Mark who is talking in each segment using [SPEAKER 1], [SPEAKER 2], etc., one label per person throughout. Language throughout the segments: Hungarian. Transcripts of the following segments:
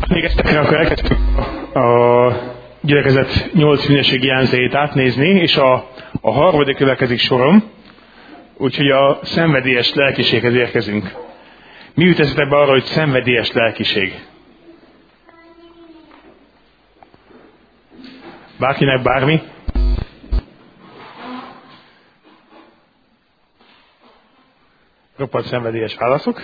[SPEAKER 1] Még egyszer akkor elkezdtük a gyülekezet 8 minőségi jellemzőjét átnézni, és a harmadik következik sorom, úgyhogy a szenvedélyes lelkiséghez érkezünk. Mi jut eszetekbe arra, hogy szenvedélyes lelkiség? Bárkinek bármi? Roppant szenvedélyes válaszok.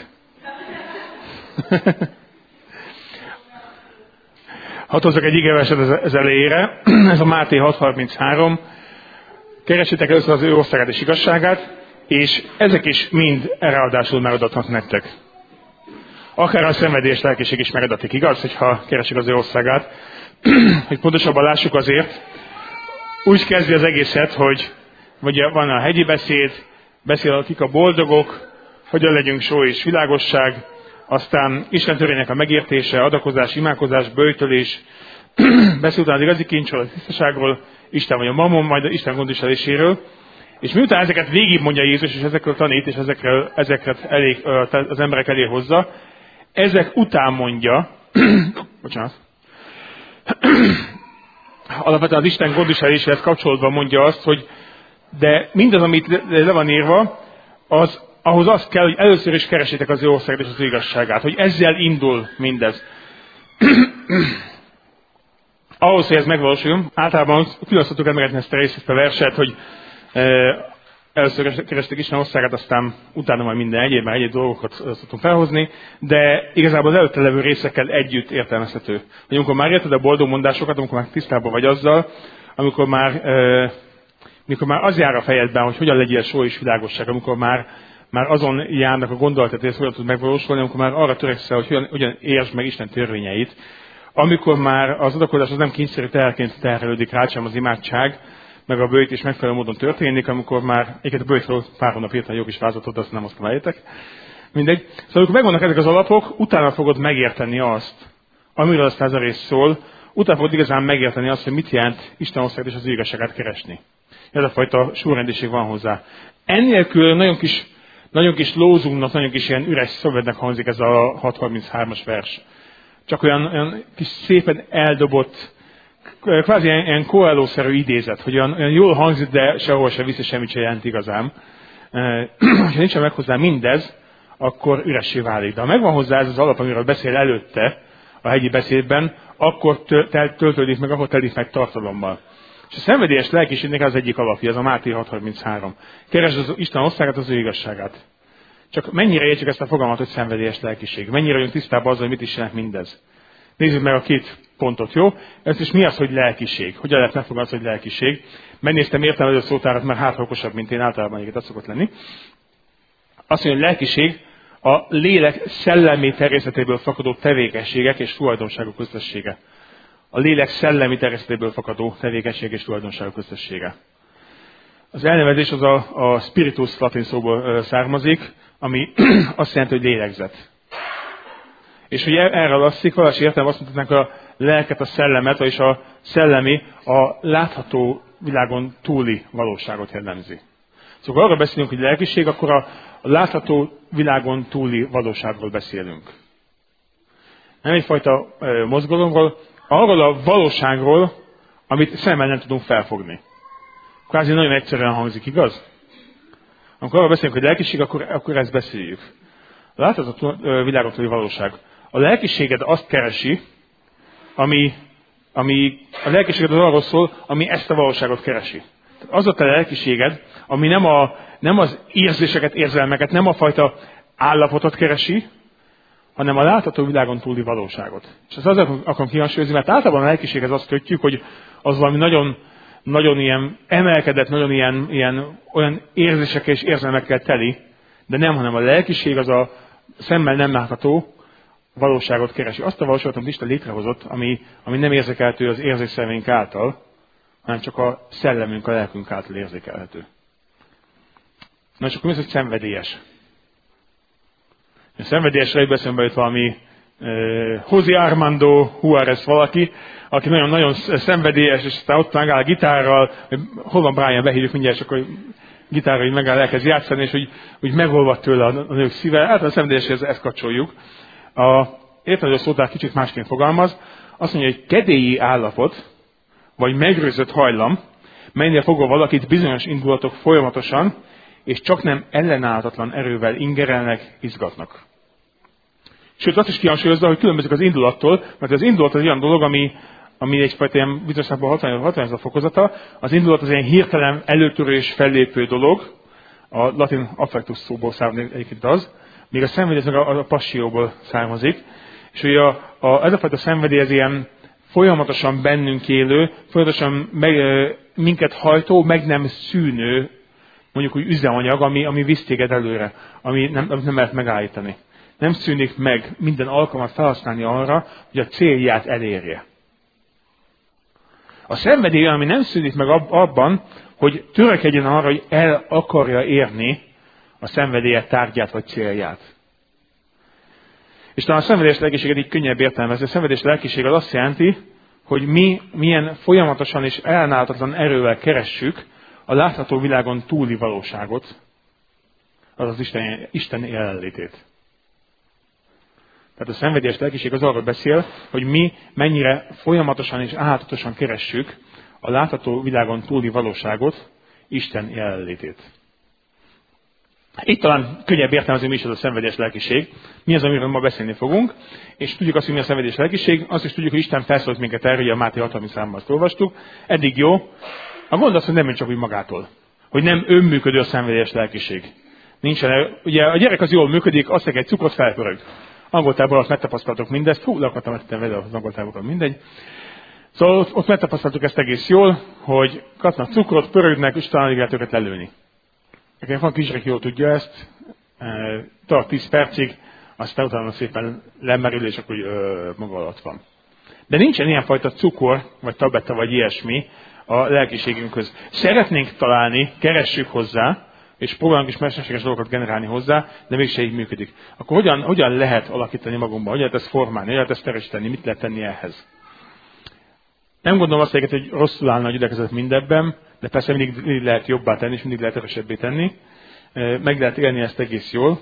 [SPEAKER 1] Hadd hozzak egy igeverset az elejére. Ez a Máté 6.33. Keressétek először az ő országát és igazságát, és ezek is mind ráadásul megadatnak nektek. Akár a szenvedélyes lelkiség is megadatik, igaz, hogyha keresik az ő országát. Hogy pontosabban lássuk azért, úgy kezdi az egészet, hogy van a hegyi beszéd, beszél kik a boldogok, hogyan legyünk só és világosság, aztán Isten törvénynek a megértése, adakozás, imádkozás, böjtölés, beszél utána az igazi kincsről, a tisztaságról, Isten vagy a mammon, majd Isten gondviseléséről. És miután ezeket végig mondja Jézus, és ezekről tanít, és ezeket az emberek elé hozza, ezek után mondja, bocsánat, alapvetően az Isten gondviseléséhez kapcsolódva mondja azt, hogy de mindaz, amit le van írva, ahhoz az kell, hogy először is keresétek az ő országot és az ő igazságát, hogy ezzel indul mindez. Ahhoz, hogy ez megvalósuljon, általában külön szoktuk emlegetni ezt a verset, hogy először kerestek Isten országát, aztán utána majd minden egyéb dolgokat szoktunk felhozni, de igazából az előtte levő részekkel együtt értelmezhető. Hogy amikor már érted a boldog mondásokat, amikor már tisztában vagy azzal, amikor már az jár a fejedben, hogy hogyan legyél só és világosság, amikor már azon járnak a gondolatot, hogy ez hogyan tud megvalósulni, amikor már arra törekszel, hogy hogyan értsd meg Isten törvényeit, amikor már az adakozás az nem kényszerű teherként terhelődik rá, sem az imádság, meg a böjt is megfelelő módon történik, amikor már egyébként a böjtről pár hónap írtam jó kis vázatot, azt nem azt elejétek. Mindegy. Szóval amikor megvannak ezek az alapok, utána fogod megérteni azt, amiről aztán ez a rész szól, utána fogod igazán megérteni azt, hogy mit jelent Isten országot és az igazságát keresni. Ez a fajta súrendiség van hozzá. Ennélkül nagyon kis lózunknak, nagyon kis ilyen üres szövetnek hangzik ez a 6.33-as vers. Csak olyan kis szépen eldobott, kvázi ilyen Coelho-szerű idézet, hogy olyan jól hangzik, de sehol sem viszi, semmit sem jelent igazán. Ha nincs meg hozzá mindez, akkor üressé válik. De ha megvan hozzá ez az alap, amiről beszél előtte a hegyi beszédben, akkor töltődik meg, akkor telik meg tartalommal. És a szenvedélyes lelkiségnek az egyik alapja, ez a Máté 6.33. Keresd az Isten országát, az ő igazságát. Csak mennyire értjük ezt a fogalmat, hogy szenvedélyes lelkiség? Mennyire vagyunk tisztában azzal, hogy mit is jelent mindez? Nézzük meg a két pontot, jó? Ez is mi az, hogy lelkiség? Hogyan lehet megfogalmazni, hogy lelkiség? Megnéztem értelmező szótárat, mert hát okosabb, mint én általában egyébként szokott lenni. Azt mondja, hogy lelkiség a lélek szellemi természetéből fakadó tevékenységek és tulajdonságok összessége. A lélek szellemi természetéből fakadó tevékenység és tulajdonságok összessége. Az elnevezés az a spiritus latin szóból származik, ami azt jelenti, hogy lélegzet. És hogy erre alszik, valaki értelme azt mondhatnánk, a lelket, a szellemet, és a szellemi a látható világon túli valóságot jellemzi. Szóval arra beszélünk, hogy lelkiség, akkor a látható világon túli valóságról beszélünk. Nem egyfajta mozgalomról, arról a valóságról, amit szemmel nem tudunk felfogni. Kvázi nagyon egyszerűen hangzik, igaz? Amikor arról beszélünk, hogy lelkiség, akkor ezt beszéljük. A látható világon túli valóság. A lelkiséged azt keresi, ami a lelkiséged az arról szól, ami ezt a valóságot keresi. Tehát az a te lelkiséged, ami nem az érzéseket, érzelmeket, nem a fajta állapotot keresi, hanem a látható világon túli valóságot. És ezt azért akarom kihangsúlyozni, mert általában a lelkiséghez azt kötjük, hogy az valami nagyon, nagyon ilyen emelkedett, nagyon ilyen olyan érzésekkel és érzelmekkel teli, de nem, hanem a lelkiség az a szemmel nem látható valóságot keresi. Azt a valóságot, amit Isten létrehozott, ami nem érzékelhető az érzékszerveink által, hanem csak a szellemünk, a lelkünk által érzékelhető. Na és akkor mi az, hogy szenvedélyes? A szenvedélyesre egy beszélbe jött valami José Armando Juárez valaki, aki nagyon-nagyon szenvedélyes, és aztán ott megáll a gitárral, hol van Brian, behívjuk mindjárt, csak hogy gitárra így megáll, elkezd játszani, és úgy megolvad tőle a nők szíve. Hát a szenvedélyeshez ezt kapcsoljuk. értelmező szótár kicsit másként fogalmaz, azt mondja, hogy kedélyi állapot, vagy megrőzött hajlam, melynél fogva valakit bizonyos indulatok folyamatosan, és csak nem ellenállhatatlan erővel ingerelnek, izgatnak. Sőt, azt is kihangsúlyozza, hogy különbözik az indulattól, mert az indulat az olyan dolog, ami egyfajta ilyen bizonyosságban 60 fokozata. Az indulat az ilyen hirtelen előtörő és fellépő dolog, a latin affectus szóból származik egyébként az, míg a szenvedély meg a passióból származik. És hogy ez a fajta szenvedély ez ilyen folyamatosan bennünk élő, folyamatosan minket hajtó, meg nem szűnő, mondjuk úgy üzemanyag, ami visz téged előre, amit nem lehet megállítani. Nem szűnik meg minden alkalmat felhasználni arra, hogy a célját elérje. A szenvedély, ami nem szűnik meg abban, hogy törekedjen arra, hogy el akarja érni a szenvedélye tárgyát vagy célját. És talán a szenvedélyes lelkiség így könnyebb értelmezni. A szenvedélyes lelkiség az azt jelenti, hogy mi milyen folyamatosan és ellenállhatatlan erővel keressük a látható világon túli valóságot, azaz Isten jelenlétét. Tehát a szenvedélyes lelkiség az arról beszél, hogy mi mennyire folyamatosan és állandatosan keressük a látható világon túli valóságot, Isten jelenlétét. Itt talán könnyebb értelmezni, mi is ez a szenvedélyes lelkiség. Mi az, amiről ma beszélni fogunk, és tudjuk azt, hogy mi a szenvedélyes lelkiség, azt is tudjuk, hogy Isten felszólít minket erre, hogy a Máté 6.33-ban azt olvastuk. Eddig jó. A gond az, hogy nem jön csak úgy magától. Hogy nem önműködő a szenvedélyes lelkiség. Nincsen, ugye a gyerek az jól működik, azt egy cukrot felpörög. Angoltából azt megtapasztaltok mindezt, le akartam vettem vele az angoltából, mindegy. Szóval ott megtapasztaltuk ezt egész jól, hogy kapnak cukrot, pörögnek, és talán lehet őket lelőni. Nekem van kisgyerek, jól tudja ezt, tart 10 percig, aztán utána szépen lemerül, és akkor maga alatt van. De nincsen ilyenfajta cukor, vagy tabletta, vagy ilyesmi a lelkiségünkhöz. Szeretnénk találni, keressük hozzá, és próbálunk is mesterséges dolgokat generálni hozzá, de mégse így működik. Akkor hogyan lehet alakítani magunkban? Hogyan lehet ezt formálni? Hogyan lehet ezt erősíteni? Mit lehet tenni ehhez? Nem gondolom azt, hogy rosszul állna a gyülekezet mindebben, de persze mindig lehet jobbá tenni, és mindig lehet erősebbé tenni. Meg lehet élni ezt egész jól.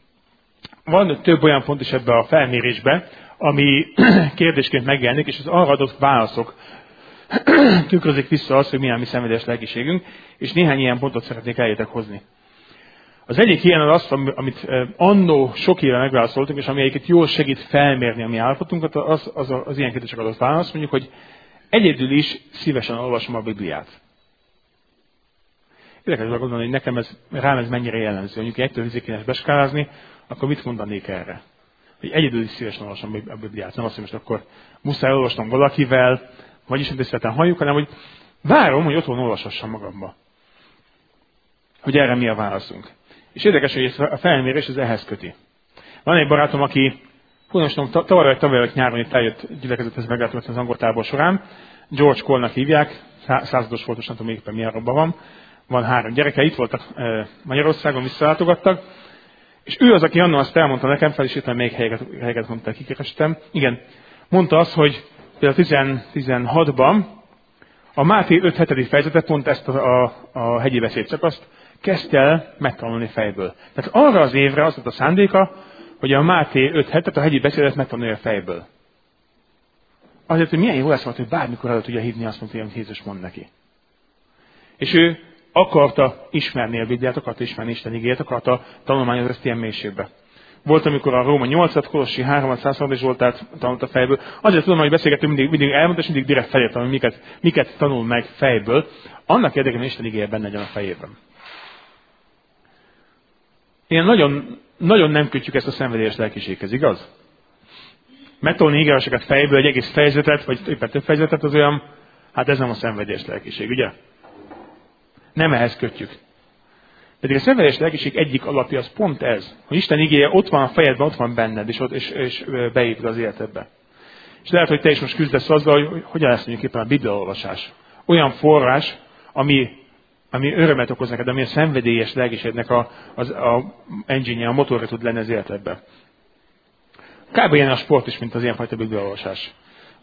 [SPEAKER 1] Van több olyan pont is ebbe a felmérésbe, ami kérdésként megjelenik, és az arra adott válaszok tükrözik vissza azt, hogy milyen mi szenvedélyes lelkiségünk, és néhány ilyen pontot szeretnék eljétek hozni. Az egyik ilyen az, amit annó sok éve megválaszoltunk, és ami egyiket jól segít felmérni a mi állapotunkat, az ilyen kérdések adott válasz, mondjuk, hogy egyedül is szívesen olvasom a Bibliát. Érdekes gondolni, hogy nekem rám ez mennyire jellemző. Mondjuk 1-től 10-ig beskálázni, akkor mit mondanék erre? Hogy egyedül is szívesen olvasom a Bibliát. Nem azt, hogy most akkor muszáj olvasnom valakivel, vagy is tisztelten halljuk, hanem hogy várom, hogy otthon olvashassam magamba. Hogy erre mi a válaszunk. És érdekes, hogy a felmérés az ehhez köti. Van egy barátom, aki tavaly nyáron itt eljött gyülekezethez meglátogatni az angol tábor során. George Cole-nak hívják, százados volt, most nem tudom éppen milyen robban van. Van 3 gyereke, itt voltak Magyarországon, visszalátogattak. És ő az, aki annak azt elmondta nekem, fel is írtam, még helyeket mondta, kikerestem. Igen, mondta azt, hogy például 16-ban a Máté 5.7. fejezetet, pont ezt a hegyi beszédszakaszt kezdte el megtanulni fejből. Tehát arra az évre az volt a szándéka, hogy a Máté 5.7. a hegyi beszédet megtanulja fejből. Azért, hogy milyen jó lesz, hogy bármikor el tudja hívni azt, amit Jézus mond neki. És ő akarta ismerni a Bibliát, akarta ismerni Isten igéjét, akarta tanulmányozni ezt ilyen mélységbe. Volt, amikor a Róma 8-at, Kolossi 3-at, 106 és Zsoltát tanult a fejből. Azért tudom, hogy beszélgetünk, mindig elmondta, és mindig direkt felértem, hogy miket tanul meg fejből. Annak érdekében Isten igéje benne legyen a fejében. Ilyen nagyon nem kötjük ezt a szenvedélyes lelkiséghez, igaz? Megtanulni ígéreteket fejből, egy egész fejezetet, vagy éppen több fejezetet, az olyan, hát ez nem a szenvedélyes lelkiség, ugye? Nem ehhez kötjük. Pedig a szenvedélyes lelkiség egyik alapja az pont ez, hogy Isten igéje ott van a fejedben, ott van benned, és beépül az életedbe. És lehet, hogy te is most küzdesz azzal, hogy hogyan lesz mondjuk éppen a bibliaolvasás. Olyan forrás, ami örömet okoz neked, ami a szenvedélyes lelkiségnek a engine-je, a motorra tud lenni az életedbe. Kb. Ilyen a sport is, mint az ilyenfajta bibliaolvasás. A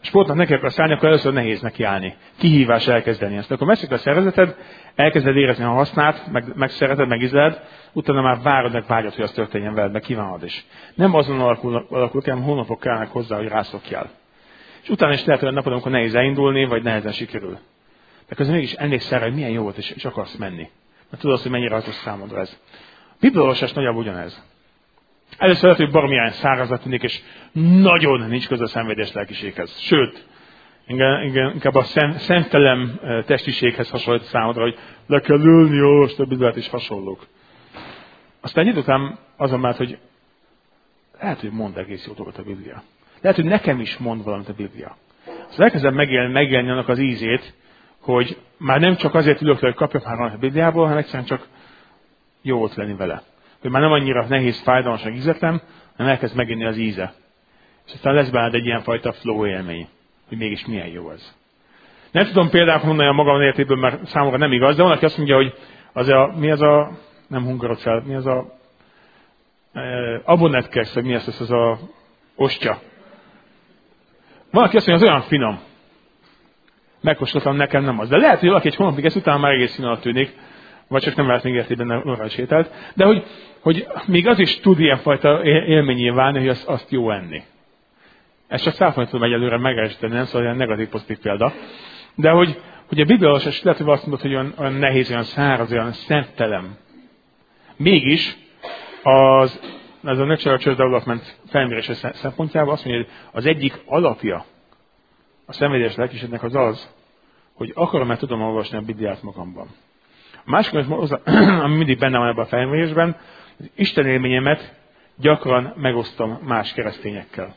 [SPEAKER 1] sportnak neki akarsz állni, akkor először nehéz neki állni. Kihívás elkezdeni ezt. Akkor megszűnik a szervezeted, elkezded érezni a hasznát, megszereted, megízled, utána már várod, meg vágyod, hogy az történjen veled, meg kívánod is. Nem azon alakul hanem hónapok kellnek hozzá, hogy rászokjál. És utána is lehet olyan napod, amikor nehéz elindulni, vagy nehezen sikerül. De közben mégis emlékszel rá, hogy milyen jó volt, és akarsz menni. Mert tudod, hogy mennyire hasznos számodra ez. A bibliaolvasás nagyjából ugyanez. Először lehet, hogy baromilyen szárazat tűnik, és nagyon nincs köze a szenvedés lelkiséghez. Sőt, inkább a szemtelen testiséghez hasonlít számodra, hogy le kell ülni, olvasd a Bibliát, és hasonlók. Aztán egy idő után azon már, hogy lehet, hogy mond egész jó dolgot a Biblia. Lehet, hogy nekem is mond valamit a Biblia. Szóval elkezdem megélni annak az ízét, hogy már nem csak azért ülök le, hogy kapjak már valamit a Bibliából, hanem egyszerűen csak jó ott lenni vele. Hogy már nem annyira nehéz, fájdalmas, meg ízetlen, hanem elkezd meginni az íze. És aztán lesz benned egy ilyenfajta flow élmény, hogy mégis milyen jó ez. Nem tudom például mondani a magam életéből, mert számomra nem igaz, de van, aki azt mondja, hogy nem hungarocell, mi az a abonetkesz, vagy mi az a ostya. Van, aki azt mondja, az olyan finom. Megkóstoltam, nekem nem az. De lehet, hogy valaki egy hónapig ezt utána már egész finomnak tűnik, vagy csak nem lehet még értében orral sétált. De hogy még az is tud ilyenfajta élményé válni, hogy azt jó enni. Ezt csak száfolni tudom egyelőre megerősíteni, nem szóval olyan negatív-pozitív példa. De hogy a bibliaolvasás lehet, hogy azt mondod, hogy olyan nehéz, olyan száraz, olyan szemtelen. Mégis ez a Natural Church Development felmérése szempontjából azt mondja, hogy az egyik alapja a szenvedélyes lelkiségnek az, hogy akarom-e tudom olvasni a Bibliát magamban. A másik, ami mindig benne van ebben a felmérésben, az Isten élményemet gyakran megosztom más keresztényekkel.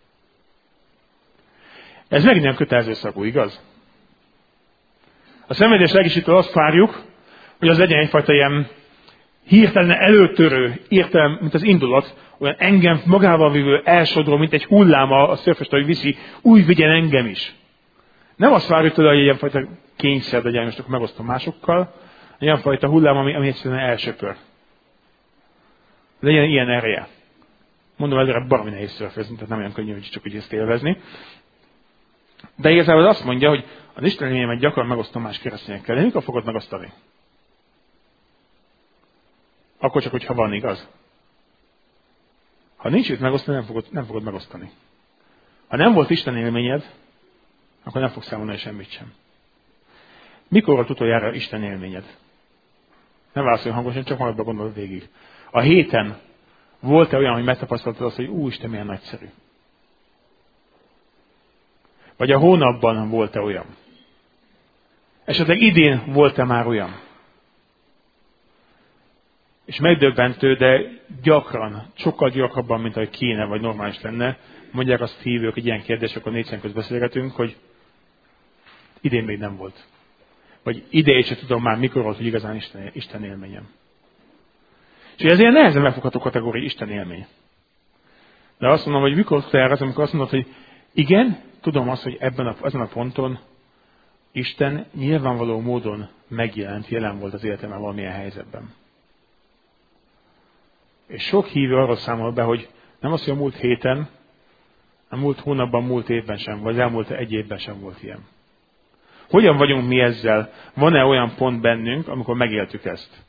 [SPEAKER 1] Ez megint nem kötelező szagú, igaz? A szenvedélyes lelkiségtől azt várjuk, hogy az legyen egyfajta ilyen hirtelen előtörő, értelem, mint az indulat, olyan engem magával vívő elsodró, mint egy hullám a szörföst, hogy viszi, úgy vigyen engem is. Nem azt várjuk tőle, hogy egy ilyenfajta kényszer legyen, most akkor megosztom másokkal, ilyenfajta hullám, ami egyszerűen elsöpör. Legyen ilyen ereje. Mondom, előre baromi nehéz szörfözni, tehát nem olyan könnyű, hogy csak úgy ezt élvezni. De igazából azt mondja, hogy az Isten élményemet gyakran megosztom más keresztényekkel. De mikor fogod megosztani? Akkor csak, hogyha van, igaz? Ha nincs itt megosztani, nem fogod megosztani. Ha nem volt Isten élményed, akkor nem fogsz számolni semmit sem. Mikor volt utoljára Isten élményed? Nem válaszolj hangosan, csak magadba gondolod végig. A héten volt-e olyan, hogy megtapasztaltad azt, hogy Isten milyen nagyszerű? Vagy a hónapban volt-e olyan? Esetleg idén volt-e már olyan? És megdöbbentő, de gyakran, sokkal gyakrabban, mint ahogy kéne, vagy normális lenne, mondják azt hívők, egy ilyen kérdés, akkor 4 szem közt beszélgetünk, hogy idén még nem volt. Vagy idejét sem tudom már, mikor volt, hogy igazán Isten élményem. És ez ilyen nehezen megfogható kategória Isten élmény. De azt mondom, hogy mikor utoljára az, amikor azt mondod, hogy igen, tudom azt, hogy ezen a ponton Isten nyilvánvaló módon megjelent, jelen volt az életemben valamilyen helyzetben. És sok hívő arra számol be, hogy nem az, hogy a múlt héten, a múlt hónapban, múlt évben sem, vagy elmúlt egy évben sem volt ilyen. Hogyan vagyunk mi ezzel? Van-e olyan pont bennünk, amikor megéltük ezt?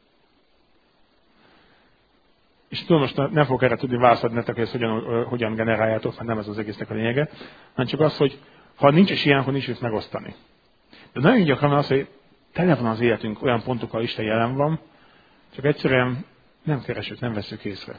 [SPEAKER 1] És tudom, most nem fogok erre tudni válaszolni nektek, hogy ezt hogyan generáljátok, mert nem ez az egésznek a lényege, hanem csak az, hogy ha nincs is ilyen, akkor nincs is megosztani. De nagyon gyakran az, hogy tele van az életünk olyan pontokkal, Isten jelen van, csak egyszerűen nem keresünk, nem veszük észre.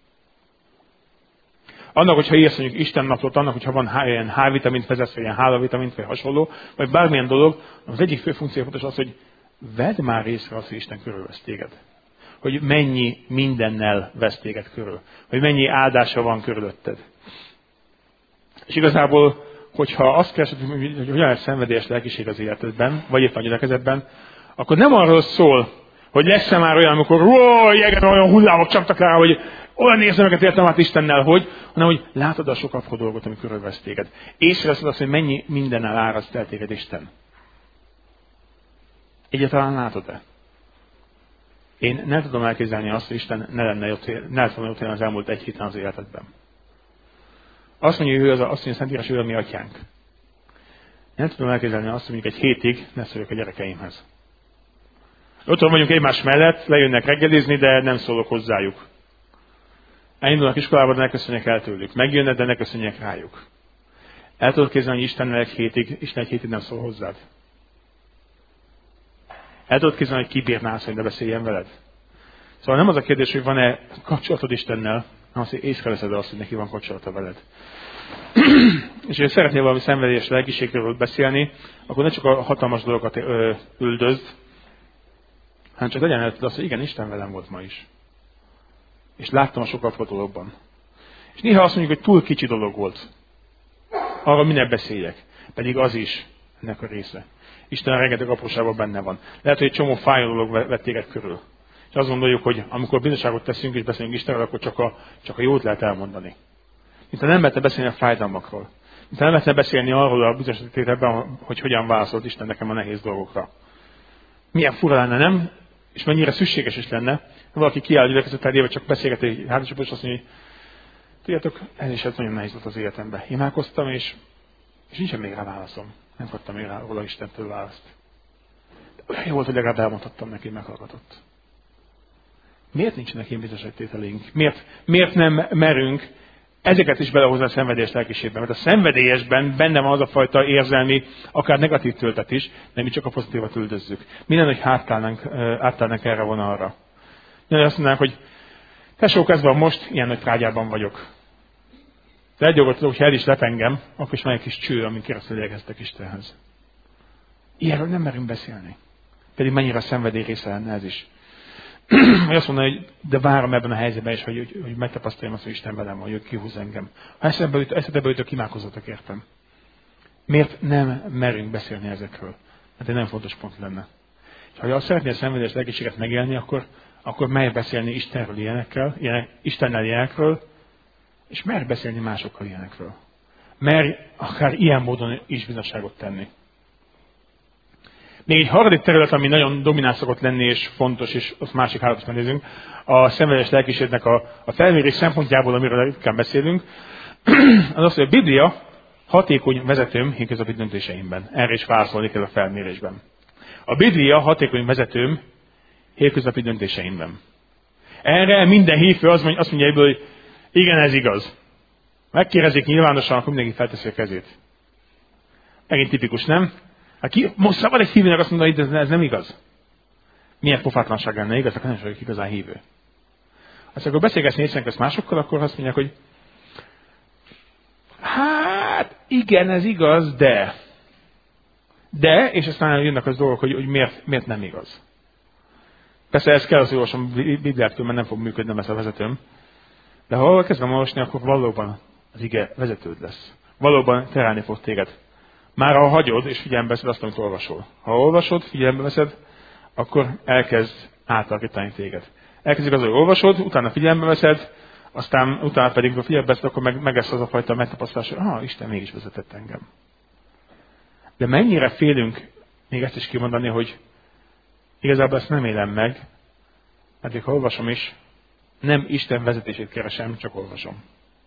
[SPEAKER 1] Annak, hogyha írsz mondjuk Isten naplót, annak, hogyha van ilyen H-vitamint vezetsz, vagy ilyen H-vitamint, vagy hasonló, vagy bármilyen dolog, az egyik fő funkció fontos az, hogy vedd már észre azt, hogy Isten körülvesz téged. Hogy mennyi mindennel vesz téged körül. Hogy mennyi áldása van körülötted. És igazából, hogyha azt keresed, hogy hogyan lesz szenvedélyes lelkiség az életedben, vagy éppen a gyülekezetben, akkor nem arról szól, hogy lesz-e már olyan, amikor olyan hullámok csaptak rá, hogy olyan érzelmeket értem át Istennel, hanem hogy látod a sok apró dolgot, ami körülvesz téged. Észreveszed azt, hogy mennyi mindennel áraszt el téged Isten. Egyáltalán látod-e? Én nem tudom elképzelni azt, hogy Isten ne lett volna ott az elmúlt egy héten az életedben. Azt mondja, hogy azt mondja, Szentírás, ő a mi atyánk. Nem tudom elképzelni azt, hogy mondjuk egy hétig ne szóljak a gyerekeimhez. Otthon vagyunk egymás mellett, lejönnek reggelizni, de nem szólok hozzájuk. Elindulnak iskolába, de ne köszönjek el tőlük. Megjönnek, de ne köszönjek rájuk. El tudod képzelni, hogy Isten egy hétig nem szól hozzád? El tudod képzelni, hogy kibírnál azt, hogy ne beszéljen veled? Szóval nem az a kérdés, hogy van-e kapcsolatod Istennel, hanem azt, hogy észreveszed azt, hogy neki van kapcsolata veled. És ha szeretnél valami szenvedélyes lelkiségről beszélni, akkor ne csak a hatalmas dolgokat üldözd, hanem csak legyen előtted azt, hogy igen, Isten velem volt ma is. És láttam a sokkal dologban. És néha azt mondjuk, hogy túl kicsi dolog volt. Arról minek beszéljek. Pedig az is ennek a része. Isten rengeteg apróságban benne van. Lehet, hogy egy csomó fájó dolog vett téged körül. És azt gondoljuk, hogy amikor bizonyságot teszünk és beszélünk Istenről, akkor csak a jót lehet elmondani. Mint ha nem lehetne beszélni a fájdalmakról. Mint ha nem lehetne beszélni arról a bizonyos tételben, hogy hogyan válaszolt Isten nekem a nehéz dolgokra. Milyen fura lenne, nem? És mennyire szükséges is lenne, valaki kiáll gyülekezet elébe, csak beszélget egy házasságban, és azt mondja, hogy tudjátok, ez is nagyon nehéz volt az életemben. Imádkoztam, és nincsen még rá válaszom. Nem kaptam még róla Istentől választ. De olyan jó volt, hogy legalább elmondhattam neki, hogy meghallgatott. Miért nincsenek ilyen bizonyságtételeink? Miért nem merünk ezeket is belehozni a szenvedélyes lelkiségben? Mert a szenvedélyesben benne van az a fajta érzelmi, akár negatív töltet is, de mi csak a pozitívat üldözzük. Minden, hogy átállnánk erre vonalra. Minden azt mondanánk, hogy tesók, ez van most, ilyen nagy trágyában vagyok. De egy dolgot tudok, hogy el is lep engem, akkor is van egy kis cső, amin keresztül érkeztek Istenhez. Ilyenről nem merünk beszélni. Pedig mennyire a szenvedély része lenne ez is. Hogy azt mondani, hogy de várom ebben a helyzetben is, hogy megtapasztaljam azt, hogy Isten velem van, hogy kihúz engem. Ha eszetembe jutok, imádkozzatok értem. Miért nem merünk beszélni ezekről? Mert egy nem fontos pont lenne. És ha azt szeretnél a szenvedélyes lelkiséget megélni, akkor merj beszélni Istenről Istennel ilyenekről, és merj beszélni másokkal ilyenekről. Merj akár ilyen módon is bizonyságot tenni. Még egy harmadik terület, ami nagyon domináns szokott lenni, és fontos, és azt másik hármat is megnézünk, a szenvedélyes lelkiségnek a felmérés szempontjából, amiről ritkán beszélünk, az az, hogy a Biblia hatékony vezetőm hétköznapi döntéseimben. Erre is válaszolni kell a felmérésben. A Biblia hatékony vezetőm hétköznapi döntéseimben. Erre minden hívő azt mondja ebből, hogy igen, ez igaz. Megkérdezik nyilvánosan, akkor mindenki felteszi a kezét. Megint tipikus, nem? Most szabad egy hívőnek azt mondani, hogy ez nem igaz. Milyen pofátlanság lenne, igaz? Akkor nem is vagyok igazán hívő. Azt akkor beszélgetsz nézzen közt másokkal, akkor azt mondják, hogy hát igen, ez igaz, de. De, és aztán jönnek az dolgok, hogy miért nem igaz. Persze ez kell, az olvasom Bibliától, mert nem fog működni ezt a vezetőm. De ha kezdem olvasni, akkor valóban az ige vezetőd lesz. Valóban terelni fog téged. Már ha hagyod, és figyelembe veszed azt, amit olvasol. Ha olvasod, figyelembe veszed, akkor elkezd átalakítani téged. Elkezdik az, hogy olvasod, utána figyelembe veszed, aztán utána pedig, ha figyelembe veszed, akkor meg lesz az a fajta megtapasztalás, hogy Isten mégis vezetett engem. De mennyire félünk még ezt is kimondani, hogy igazából ezt nem élem meg, mert ha olvasom is, nem Isten vezetését keresem, csak olvasom.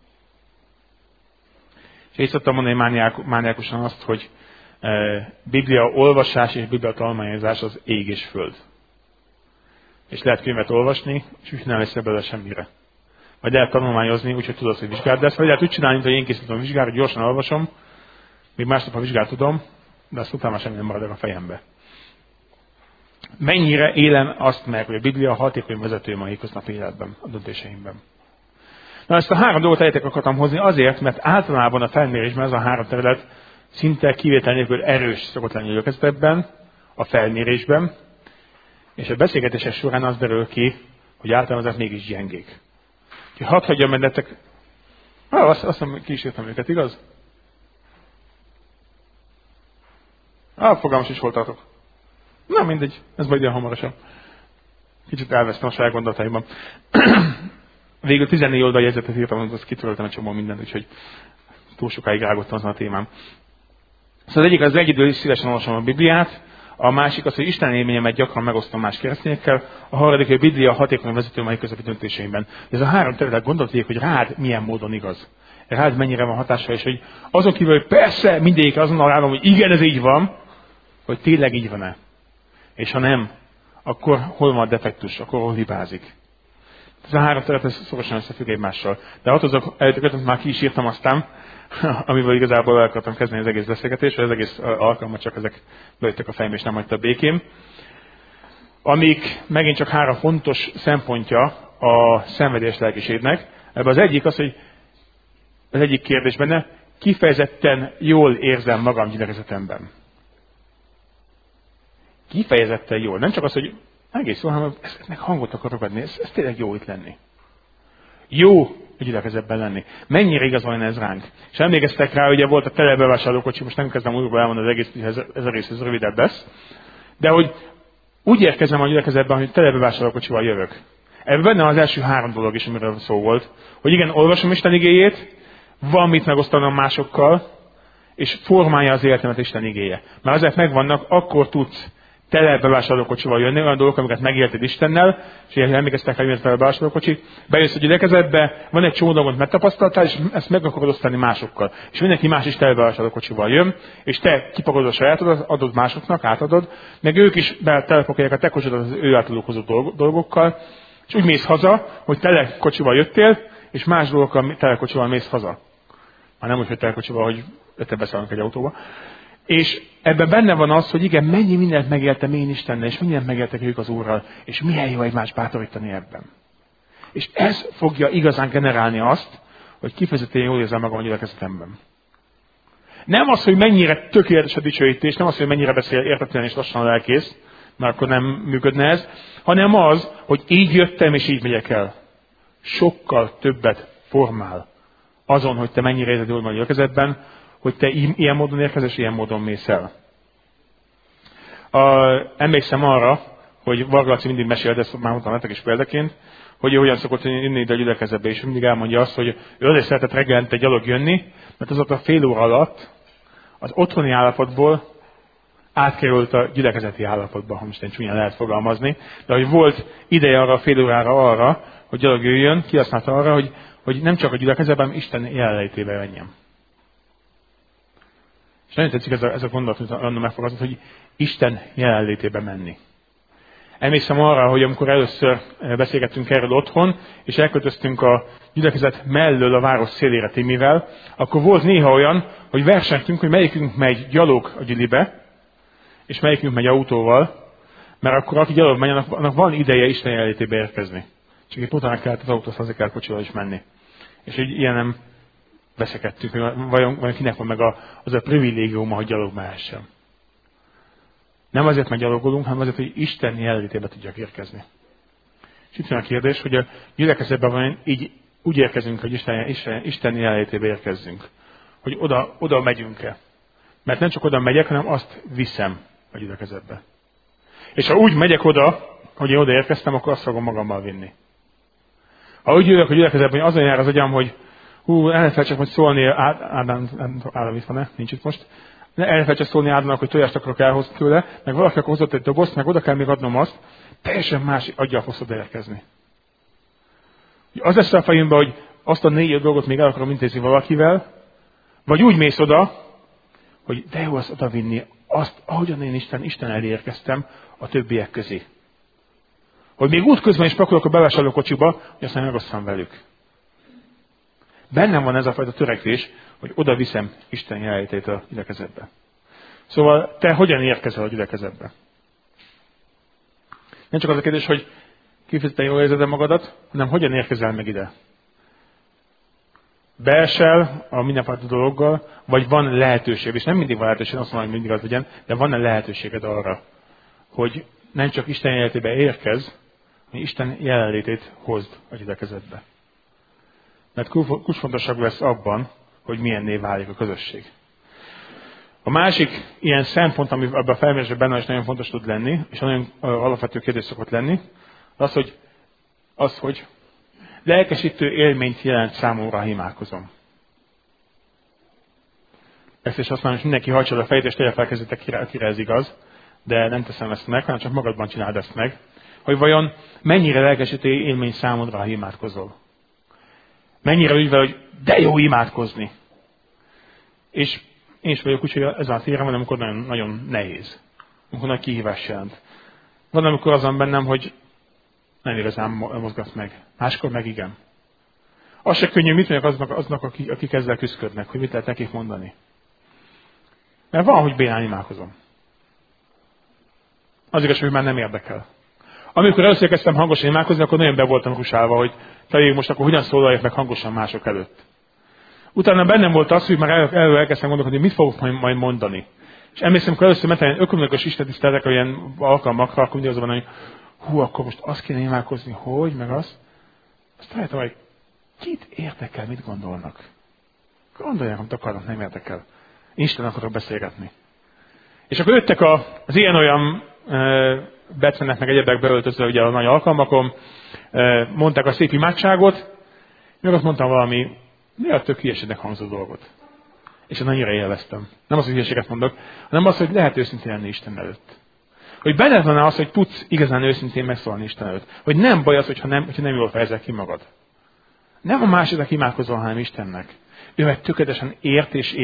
[SPEAKER 1] És így szoktam mondani mániákusan azt, hogy Biblia olvasás és Biblia tanulmányozás az ég és föld. És lehet könyvet olvasni, és úgy nem lesz belőle semmire. Vagy lehet tanulmányozni, úgyhogy tudod, hogy vizsgáld lesz. Vagy lehet úgy csinálni, hogy én készítem a vizsgára, gyorsan olvasom, még másnap a vizsgát tudom, de azt utána semmi nem marad a fejembe. Mennyire élem azt meg, hogy a Biblia hatékony vezetőm a hétköznapi életben, a döntéseimben. Na, ezt a három dolgot egyetek akartam hozni azért, mert általában a felmérésben ez a három terület szinte kivétel nélkül erős szokott lenni a gyülekezetben, a felmérésben, és a beszélgetések során az derül ki, hogy általában ezek mégis gyengék. Úgyhogy hadd hagyjam meg nektek, azt hiszem, ki is írtam őket, igaz? Fogalmas is hol tartok. Na mindegy, ez majd ilyen hamarosan. Kicsit elvesztem a saját gondolataimban. Végül 14 oldal jegyzetet írtam, azt kitöröltem egy csomó mindent, úgyhogy túl sokáig rágottam azon a témám. Szóval egyik az egyedül is szívesen olvasom a Bibliát, a másik az, hogy Isten élményemet gyakran megosztom más keresztényekkel, a harmadik, hogy a Biblia hatékony vezető mai köznapi döntéseimben. Ez a három terület gondolték, hogy rád milyen módon igaz. hát mennyire van hatása, és hogy azon kívül, hogy persze mindegyik azonnal állom, hogy igen, ez így van, hogy tényleg így van-e. És ha nem, akkor hol van a defektus, akkor hol hibázik. Ez a három terület szorosan összefügg egymással. De azok előtt már ki is írtam aztán, amivel igazából el akartam kezdeni az egész beszélgetést, vagy az egész alkalmat, csak ezek bejöttek a fejembe, és nem hagyta a békém. Amik megint csak három fontos szempontja a szenvedés lelkiségnek. Ebben az egyik az, hogy az egyik kérdés benne, kifejezetten jól érzem magam gyülekezetemben. Kifejezetten jól. Nem csak az, hogy egész jól, hanem ezeknek hangot akarok adni. Ez tényleg jó itt lenni. Jó a gyülekezetben lenni. Mennyire igaz van ez ránk. És emlékeztek rá, ugye volt a telebevásárlókocsi, most nem kezdem újra elmondani az egész, ez a rész ez rövidebb lesz. De hogy úgy érkezem a gyülekezetben, hogy telebevásárlókocsival jövök. Ebben benne az első három dolog is, amiről szó volt. Hogy igen, olvasom Isten igéjét, van mit megosztanom másokkal, és formálja az életemet Isten igéje. Mert azért megvannak, akkor tudsz tele bevásárlókocsival jönni, olyan dolgok, amiket megélted Istennel, és ilyen emlékeztek rá, hogy tele bevásárlókocsi, bejössz a gyülekezetbe, van egy csomó dolgot megtapasztaltál, és ezt meg akarod osztani másokkal. És mindenki más is tele bevásárlókocsival jön, és te kipakolod a sajátodat, adod másoknak, átadod, meg ők is telepakolják a te kocsidat az ő általuk hozott dolgokkal, és úgy mész haza, hogy tele kocsival jöttél, és más dolgokkal tele kocsival mész haza. Már nem úgy, hogy tele kocsival, hogy öten beszállunk egy autóba. És ebben benne van az, hogy igen, mennyi mindent megéltem én Istennel, és mindent megéltek ők az Úrral, és milyen jó egymást bátorítani ebben. És ez fogja igazán generálni azt, hogy kifejezetten jól érzem magam a gyülekezetemben. Nem az, hogy mennyire tökéletes a dicsőítés, nem az, hogy mennyire beszél értetlen és lassan a lelkész, mert akkor nem működne ez, hanem az, hogy így jöttem és így megyek el. Sokkal többet formál azon, hogy te mennyire érzed jól magad a gyülekezetben, hogy te ilyen módon érkezel, és ilyen módon mész el. Emlékszem arra, hogy Varga Laci mindig mesélt, ezt már mondtam nektek is példaként, hogy ő hogyan szokott jönni ide a gyülekezetbe, és mindig elmondja azt, hogy ő azért szeretett reggelente gyalog jönni, mert az ott a fél óra alatt az otthoni állapotból átkerült a gyülekezeti állapotba, ha most csúnyán lehet fogalmazni, de hogy volt ideje arra a fél órára arra, hogy gyalog jöjjön, kihasználta arra, hogy nem csak a gyülekezetben, hanem Isten jelenlétében menjen. És nagyon tetszik ez a gondolat, amit annak megfogalmazott, hogy Isten jelenlétében menni. Emlékszem arra, hogy amikor először beszélgettünk erről otthon, és elköltöztünk a gyülekezet mellől a város szélére Timivel, akkor volt néha olyan, hogy versenytünk, hogy melyikünk megy gyalog a gyülibe, és melyikünk megy autóval, mert akkor aki gyalog megy, annak van ideje Isten jelenlétébe érkezni. Csak itt utána kellett az autót, azért kell kocsival is menni. És hogy ilyen nem veszekedtünk, hogy vajon kinek van meg az a privilégiuma, hogy gyalog mehessen. Nem azért, mert gyalogolunk, hanem azért, hogy Isten jelenlétébe tudjak érkezni. És itt van a kérdés, hogy a gyülekezetben van így úgy érkezünk, hogy Isten jelenlétébe érkezzünk. Hogy oda megyünk-e. Mert nem csak oda megyek, hanem azt viszem a gyülekezetbe. És ha úgy megyek oda, hogy én oda érkeztem, akkor azt fogom magammal vinni. Ha úgy jövök a gyülekezetben, hogy azon jár az agyam, hogy elfelejtsek majd szólni, Ádám itt van-e? Nincs itt most. Elfelejtsek szólni Ádámnak, hogy tojást akarok elhozni tőle, meg valaki akkor hozott egy dobozt, meg oda kell még adnom azt, teljesen más aggyal fogsz oda érkezni. Az lesz a fejemben, hogy azt a 4 dolgot még el akarom intézni valakivel, vagy úgy mész oda, hogy de jó azt oda vinni, azt, ahogyan én Isten elé érkeztem a többiek közé. Hogy még útközben is pakolok a bevásárlókocsiba, hogy aztán megosztam velük. Bennem van ez a fajta törekvés, hogy oda viszem Isten jelenlétét a gyülekezetbe. Szóval te hogyan érkezel a gyülekezetbe? Nem csak az a kérdés, hogy kifejezetten jól érzed magadat, hanem hogyan érkezel meg ide. Beesel a mindenfajta dologgal, vagy van lehetőség, és nem mindig van lehetőség, azt mondom, hogy mindig az legyen, de van-e lehetőséged arra, hogy nem csak Isten jelenlétébe érkezz, hanem Isten jelenlétét hozd a gyülekezetbe. Mert kulcsfontosság lesz abban, hogy milyenné válik a közösség. A másik ilyen szempont, ami ebben a felmérésben benne is nagyon fontos tud lenni, és nagyon alapvető kérdés szokott lenni, az, hogy lelkesítő élményt jelent számomra, ha imádkozom. Ezt is azt mondom, hogy mindenki hajtsad a fejét, és tegye fel kezétek, kire ez igaz, de nem teszem ezt meg, hanem csak magadban csináld ezt meg, hogy vajon mennyire lelkesítő élmény számodra, ha imádkozol. Mennyire úgy vele, hogy de jó imádkozni. És én is vagyok úgy, hogy ezen a téren van, amikor nagyon, nagyon nehéz. Amikor nagy kihívás jelent. Van, amikor az van bennem, hogy nem igazán mozgat meg. Máskor meg igen. Az se könnyű, mit mondjak aznak akik ezzel küzdködnek, hogy mit lehet nekik mondani. Mert van, hogy bénán imádkozom. Az igaz, hogy már nem érdekel. Amikor először kezdtem hangosan imádkozni, akkor nagyon be voltam rusálva, hogy talán most akkor hogyan szólaljak meg hangosan mások előtt. Utána bennem volt az, hogy már elkezdtem gondolkodni, hogy mit fogok majd mondani. És emlékszem, hogy először mentem ilyen ökumenikus istentiszteletekre, ilyen alkalmakra, akkor mindig az van, hogy akkor most azt kéne imádkozni, hogy, meg azt. Azt rájöttem, hogy kit érdekel, mit gondolnak. Gondolják, amit akarnak, nem érdekel. Isten akarok beszélgetni. És akkor jöttek az ilyen-olyan becenek, meg egyebek beöltözve ugye a nagy alkalmakon, mondták a szép imádságot, meg azt mondtam valami, miért tök hülyeségnek hangzó dolgot. És én annyira élveztem. Nem az, hogy hülyeséget mondok, hanem az, hogy lehet őszintén lenni Isten előtt. Hogy benned van az, hogy tudsz igazán őszintén megszólalni Isten előtt. Hogy nem baj az, hogyha nem jól fejezel ki magad. Nem a másiknak imádkozol, hanem Istennek. Ő meg tökéletesen ért és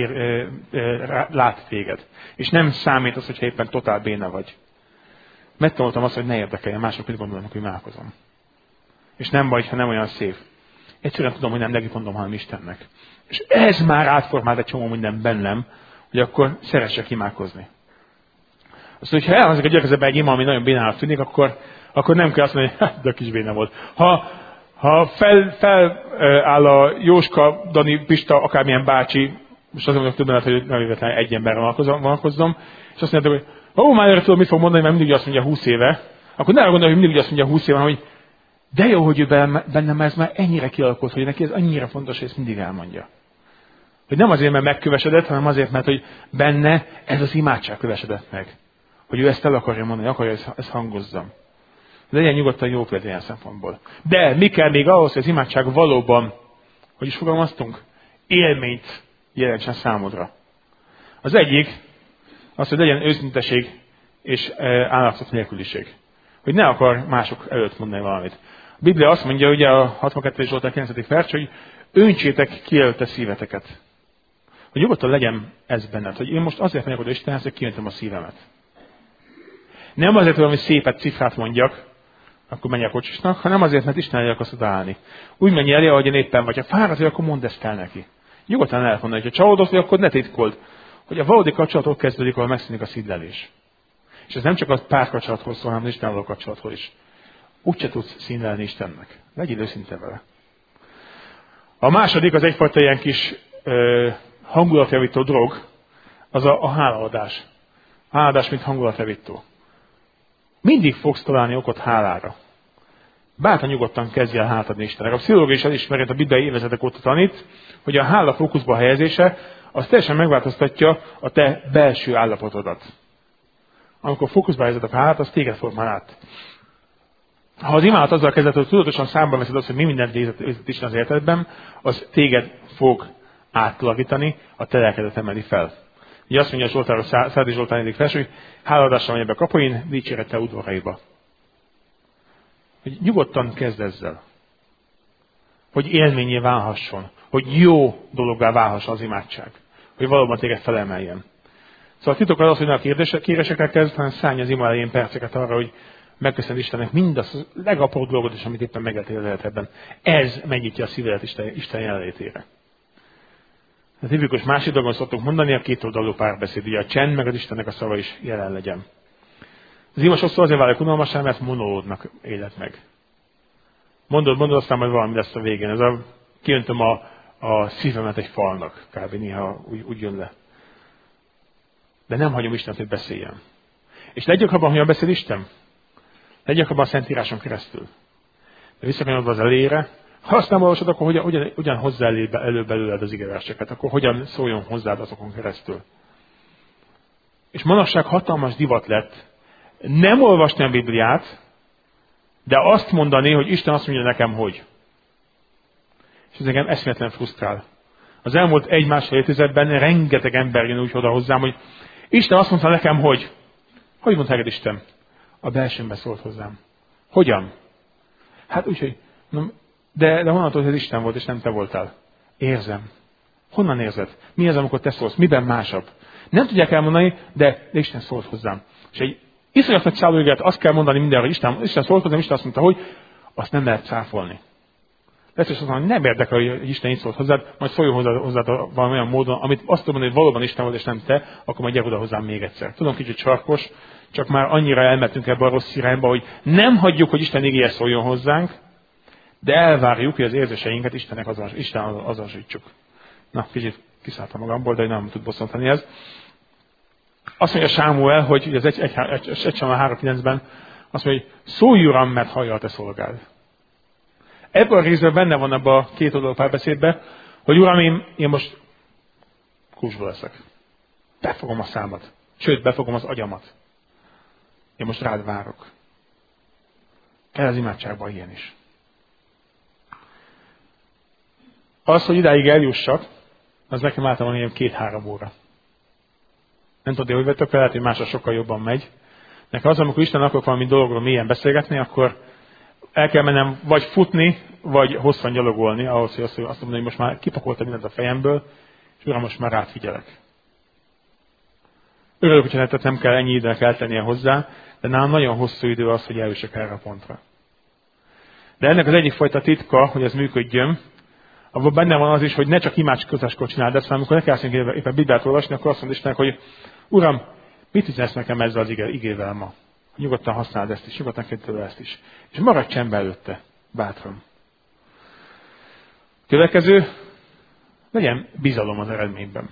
[SPEAKER 1] lát téged. És nem számít az, hogyha éppen totál béna vagy. Megtanultam azt, hogy ne érdekeljen mások, mit gondolnak, hogy imádkozom. És nem baj, ha nem olyan szép. Egyszerűen tudom, hogy nem neki mondom, hanem Istennek. És ez már átformált egy csomó minden bennem, hogy akkor szeressek imádkozni. Azt, hogyha elhangzik a gyülekezetben egy ima, ami nagyon bénának tűnik, akkor nem kell azt mondani, hogy de kis béna volt. Ha feláll a Jóska, Dani, Pista, akármilyen bácsi, most azt mondom, többen, hogy nem véletlenül egy emberre vonatkozom, és azt mondja, hogy már erre tudom, mit fog mondani, mert mindig azt mondja 20 éve, akkor ne gondolj, hogy mindig azt mondja 20 éve, hogy de jó, hogy ő bennem ez már ennyire kialakult, hogy neki ez annyira fontos, hogy ezt mindig elmondja. Hogy nem azért, mert megkövesedett, hanem azért, mert hogy benne ez az imádság kövesedett meg. Hogy ő ezt el akarja mondani, akarja ezt hangozzam. Legyen nyugodtan jó példa ilyen szempontból. De mi kell még ahhoz, hogy az imádság valóban, hogy is fogalmaztunk, élményt jelentsen számodra. Az egyik, az, hogy legyen őszinteség és állarcot nélküliség. Hogy ne akar mások előtt mondani valamit. A Biblia azt mondja, ugye a 62. Zsoltár 9. vers, hogy öntsétek ki előtte szíveteket. Hogy nyugodtan legyen ez benned, hogy én most azért megyek oda Istenhez, hogy kijöntem a szívemet. Nem azért, hogy valami szépet, cifrát mondjak, akkor menjek kocsisnak, hanem azért, mert Isten elé akarsz odaállni. Úgy menj elé, ahogyan éppen vagy. Ha fáradt vagy, akkor mondd ezt el neki. Nyugodtan lehet mondani, hogy ha csalódott vagy, akkor ne titkold, hogy a valódi kapcsolatok kezdődik, ahol megszűnik a szídlelés. És ez nem csak a párkapcsolathoz szól, hanem az Isten való kapcsolathoz is. Úgyse tudsz színlelni Istennek. Legyél őszinte vele. A második, az egyfajta ilyen kis hangulatjavító drog, az a hálaadás. Hálaadás, mint hangulatjavító. Mindig fogsz találni okot hálára. Bátran nyugodtan kezdj el hálát adni Istennek. A pszichológia is elismeri, a bibliai évezetek óta tanít, hogy a hála fókuszba helyezése, az teljesen megváltoztatja a te belső állapotodat. Amikor fókuszba helyezed a hálát, az téged formál át. Ha az imádat azzal kezdett, hogy tudatosan számba veszed azt, hogy mi mindent végzett Isten az életedben, az téged fog átalakítani, a te lelkedet emeli fel. Ugye azt mondja a Zsoltáról, 100. Zsoltár 4. vers, hogy háladással menj be kapuin, dicsérete udvaraiba. Hogy nyugodtan kezd ezzel. Hogy élményé válhasson. Hogy jó dologgá válhasson az imádság. Hogy valóban téged felemeljen. Szóval a titok az, hogy ne a kérésekkel kezd, hanem szállj az ima elején perceket arra, hogy megköszönöd Istennek mindazt a legapróbb dolgot is, amit éppen megéltél az életedben. Ez megnyitja a szívedet Isten jelenlétére. A tipikus másik dolgon szoktunk mondani, a kétoldalú párbeszéd, ugye a csend, meg az Istennek a szava is jelen legyen. Az ima sokszor azért válik unalmassá, mert monolódnak élet meg. Mondod, aztán majd valami lesz a végén. Ez kiöntöm a szívemet egy falnak, kb. Néha úgy jön le. De nem hagyom Istent, hogy beszéljen. És leggyakrabban, hogyan beszél Isten? Leggyakrabban a Szentíráson keresztül. De visszakanyodva az elére, ha azt nem olvasod, akkor hogyan hozzá elő belőled az igeverseket, akkor hogyan szóljon hozzád azokon keresztül. És manapság hatalmas divat lett nem olvasni a Bibliát, de azt mondani, hogy Isten azt mondja nekem, hogy. És ez engem eszméletlen frusztrál. Az elmúlt 1-1,5 évtizedben rengeteg ember jön úgy oda hozzám, hogy Isten azt mondta nekem, hogy. Hogy mondta neked Isten? A belsőmbe szólt hozzám. Hogyan? Hát úgy, hogy De honnan tudod, hogy ez Isten volt, és nem te voltál? Érzem. Honnan érzed? Mi az, amikor te szólsz? Miben másabb? Nem tudják elmondani, de Isten szólt hozzám. És egy iszonyat nagy szállóigát azt kell mondani mindenre, hogy Isten szólt hozzám, Isten azt mondta, hogy azt nem lehet cáfolni. Lesz, és azt mondom, hogy nem érdekel, hogy Isten így szólt hozzád, majd szóljon hozzád valamilyen módon, amit azt tudom mondani, hogy valóban Isten volt, és nem te, akkor majd gyere oda hozzám még egyszer. Tudom, kicsit sarkos, csak már annyira elmentünk ebbe a rossz irányba, hogy nem hagyjuk, hogy Isten igéje szóljon hozzánk, de elvárjuk, hogy az érzéseinket Isten azonosítsuk. Na, kicsit kiszálltam magamból, de nem tud bosszantani ez. Azt mondja Sámuel, hogy az 1 Sámuel 3.9-ben azt mondja, hogy szólj Uram, mert hallja a te szolgád. Ebben a részben benne van abban a két oldalú párbeszédben, hogy Uram, én most kúsba leszek. Befogom a számat. Sőt, befogom az agyamat. Én most rád várok. Kell az imádságban ilyen is. Az, hogy idáig eljussak, az nekem általában ilyen 2-3 óra. Nem tudod, hogy vettek fel, lehet, hogy másra sokkal jobban megy. Nekem az, amikor Isten akarok valami dologról mélyen beszélgetni, akkor el kell mennem vagy futni, vagy hosszan gyalogolni, ahhoz, hogy azt mondom, hogy most már kipakoltam mindent a fejemből, és Uram, most már rád figyelek. Örülök, hogyha nem kell ennyi időnek eltennie hozzá, de nálam nagyon hosszú idő az, hogy eljussak erre a pontra. De ennek az egyik fajta titka, hogy ez működjön, abban benne van az is, hogy ne csak imádkozáskor csináld ezt, hanem amikor nekelszünk éppen Bibliát olvasni, akkor azt mondod Istennek, hogy Uram, mit üzensz nekem ezzel az igével ma? Nyugodtan használd ezt is, nyugodtan kérd tőle ezt is. És maradj csendbe előtte, bátran. Következő, legyen bizalom az eredményben.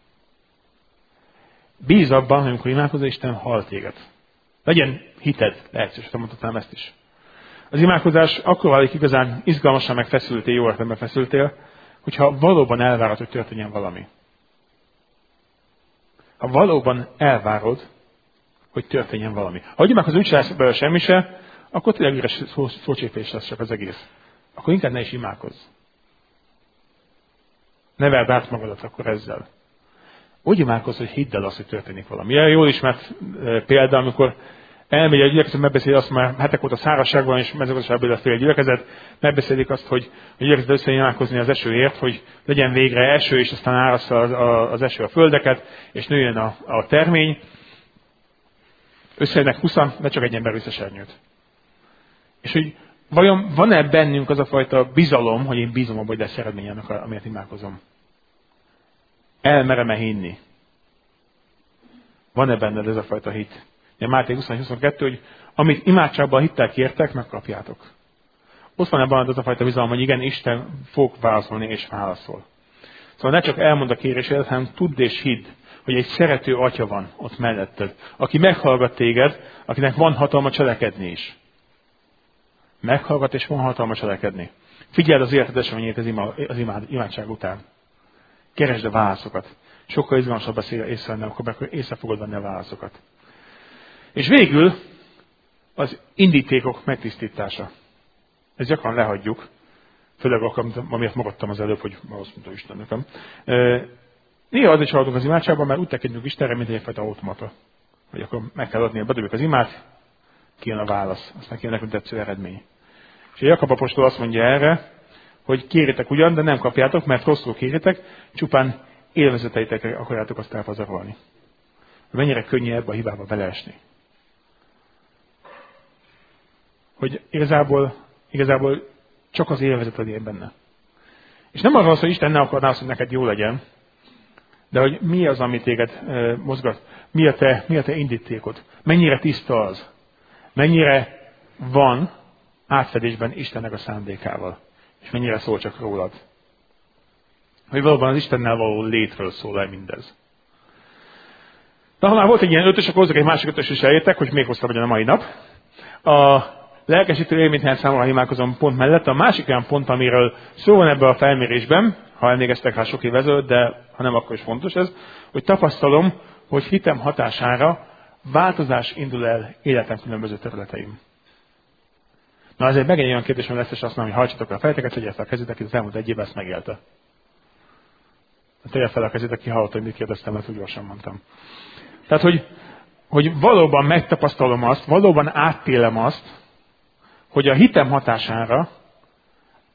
[SPEAKER 1] Bízz abban, hogy amikor imádkozol, Isten hall téged. Legyen hited, lehetősen mondhatnám ezt is. Az imádkozás akkor válik igazán izgalmasan megfeszültél, jó értelemben feszültél, hogyha valóban elvárod, hogy történjen valami. Ha valóban elvárod, hogy történjen valami. Ha imádkozol, úgy lesz belőle semmi se, akkor tényleg üres szócsépés lesz csak az egész. Akkor inkább ne is imádkozz. Ne verd át magadat akkor ezzel. Úgy imádkozz, hogy hidd el azt, hogy történik valami. Ilyen jól ismert példa, amikor elmegy egy gyülekezet, megbeszéli azt, már hetek óta szárazságban, és mezőgazdaságban lesz fél gyülekezet, megbeszélik azt, hogy a gyülekezet össze imádkozni az esőért, hogy legyen végre eső, és aztán árassza az eső a földeket, és nőjön a termény. Összejönnek 20, de csak egy ember visszasernyőt. És hogy vajon van-e bennünk az a fajta bizalom, hogy én bízom abban, hogy lesz eredmény annak, amiért imádkozom? Elmerem-e hinni? Van-e benned ez a fajta hit? Máté 21-22, hogy amit imádságban hittel kértek, megkapjátok. Ott van ebben az a fajta bizalom, hogy igen, Isten fog válaszolni és válaszol. Szóval ne csak elmond a kérésedet, hanem tudd és hidd, hogy egy szerető atya van ott melletted, aki meghallgat téged, akinek van hatalma cselekedni is. Meghallgat és van hatalma cselekedni. Figyeld az életed eseményét az imádság után. Keresd a válaszokat. Sokkal izgalmasabb lesz észrevenni, akkor észre fogod venni a válaszokat. És végül az indítékok megtisztítása. Ezt gyakran lehagyjuk, főleg akkor, amiért magadtam az előbb, hogy azt mondta Isten nekem. Néha azért haladunk az imádságban, mert úgy tekintünk Istenre, mint egyfajta automata. Hogy akkor meg kell adni, bedobjuk az imát, kijön a válasz. Aztán kijön nekünk tetsző eredmény. És a Jakab apostol azt mondja erre, hogy kéritek ugyan, de nem kapjátok, mert rosszul kéritek, csupán élvezeteitekre akarjátok azt elpazarolni. Mennyire könnyű ebbe a hibába beleesni. Hogy igazából csak az élvezet legyen benne. És nem arról, hogy Isten ne akarná azt, hogy neked jó legyen, de hogy mi az, ami téged mozgat, mi a te indítékod, mennyire tiszta az, mennyire van átfedésben Istennek a szándékával, és mennyire szól csak rólad. Hogy valóban az Istennel való létről szól el mindez. Na, ha már volt egy ilyen ötös, akkor hozzak egy másik ötös is elértek, hogy még hosszabb legyen a mai nap. A lelkesítő élményt számomra imádkozom pont mellett. A másik olyan pont, amiről szó van ebben a felmérésben, ha emlékeztek rá sok év ezelőtt, de ha nem, akkor is fontos ez, hogy tapasztalom, hogy hitem hatására változás indul el életem különböző területeim. Na, ezért megint olyan kérdés, hogy lesz, és azt mondom, hogy hajtsatok el a fejeteket, tegyél fel a kezétek, az elmúlt egy évben ezt megélte. Tegyél fel a kezétek, ki hallott, hogy mit kérdeztem, mert úgy gyorsan mondtam. Tehát, hogy valóban megtapasztalom azt, valóban áttélem azt, hogy a hitem hatására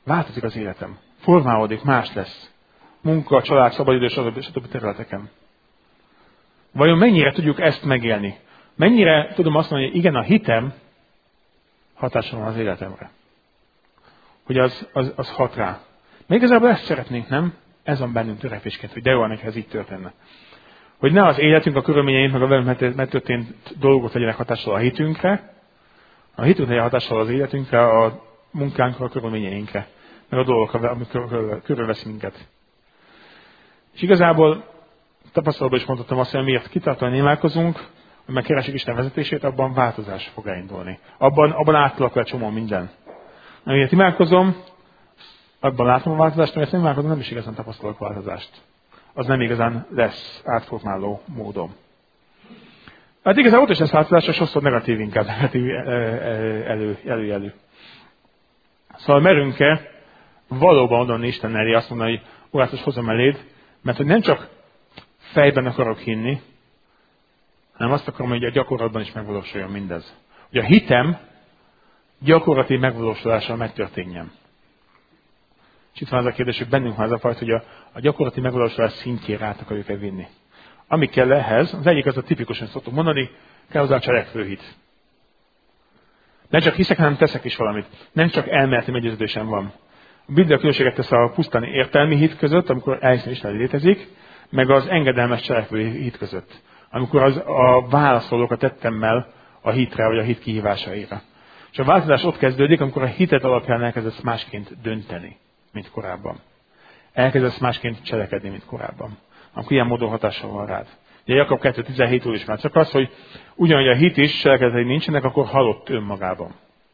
[SPEAKER 1] változik az életem. Formálódik, más lesz. Munka, család, szabadidő, stb. Területeken. Vajon mennyire tudjuk ezt megélni? Mennyire tudom azt mondani, hogy igen, a hitem hatása van az életemre? Hogy az hat rá. Még igazából ezt szeretnénk, nem? Ez van bennünk törekvésként, hogy de jó, nekik ez így történne. Hogy ne az életünk, a körülményeink, meg a velünk megtörtént dolgok legyenek hatással a hitünkre, a hitünk legyen hatással az életünkre, a munkánkra, a körülményeinkre, meg a dolgokra, amik körülvesz minket. És igazából tapasztalatban is mondhatom azt, hogy miért kitartóan imádkozunk, hogy megkeresik Isten vezetését, abban változás fog elindulni. Abban átalakul egy csomó minden. Amiért imádkozom, abban látom a változást, mert nem imádkozom, nem is igazán tapasztalok változást. Az nem igazán lesz átformáló módon. Hát igazából ott is lesz változás, és sokszor negatív inkább, negatív előjelű. Szóval merünk-e valóban odaadni Isten elé, azt mondani, hogy Urát, most hozom eléd, mert hogy nem csak fejben akarok hinni, hanem azt akarom, hogy a gyakorlatban is megvalósuljon mindez. Hogy a hitem gyakorlati megvalósulással megtörténjen. És itt van az a kérdés, hogy bennünk van az a fajta, hogy a gyakorlati megvalósulás szintjére át akarjuk-e vinni. Ami kell ehhez, az egyik az a tipikusan szoktuk mondani, kell hozzá a cselekvő hit. Nem csak hiszek, hanem teszek is valamit. Nem csak elméleti meggyőződésem van. A Biblia különbséget tesz a pusztán értelmi hit között, amikor elhiszem Isten létezik, meg az engedelmes cselekvő hit között. Amikor a válaszolókat tettemmel a hitre, vagy a hit kihívásaira. És a változás ott kezdődik, amikor a hitet alapján elkezdesz másként dönteni, mint korábban. Elkezdesz másként cselekedni, mint korábban. Amikor ilyen módon hatással van rád. Ugye Jakab 2.17-től is már csak az, hogy ugyanúgy a hit is cselekedetei nincsenek, akkor halott önmagában.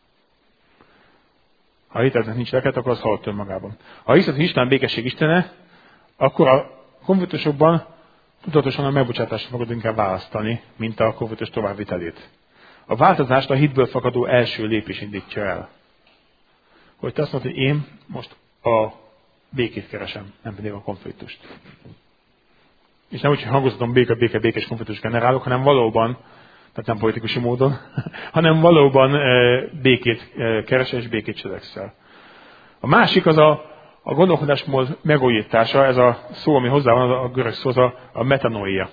[SPEAKER 1] Ha a hitednek nincs cselekedet, akkor az halott önmagában. Ha hiszed, hogy Isten békesség Istene, akkor a konfliktusokban tudatosan a megbocsátást fogod inkább választani, mint a konfliktus továbbvitelét. A változást a hitből fakadó első lépés indítja el. Hogy te azt mondod, hogy én most a békét keresem, nem pedig a konfliktust. És nem úgy, hogy hangoztatom békés konfliktus generálok, hanem valóban, tehát nem politikusi módon, hanem valóban békét keresel és békét cselekszel. A másik az a gondolkodásmód megújítása, ez a szó, ami hozzá van, a görög szó, az a metanoia.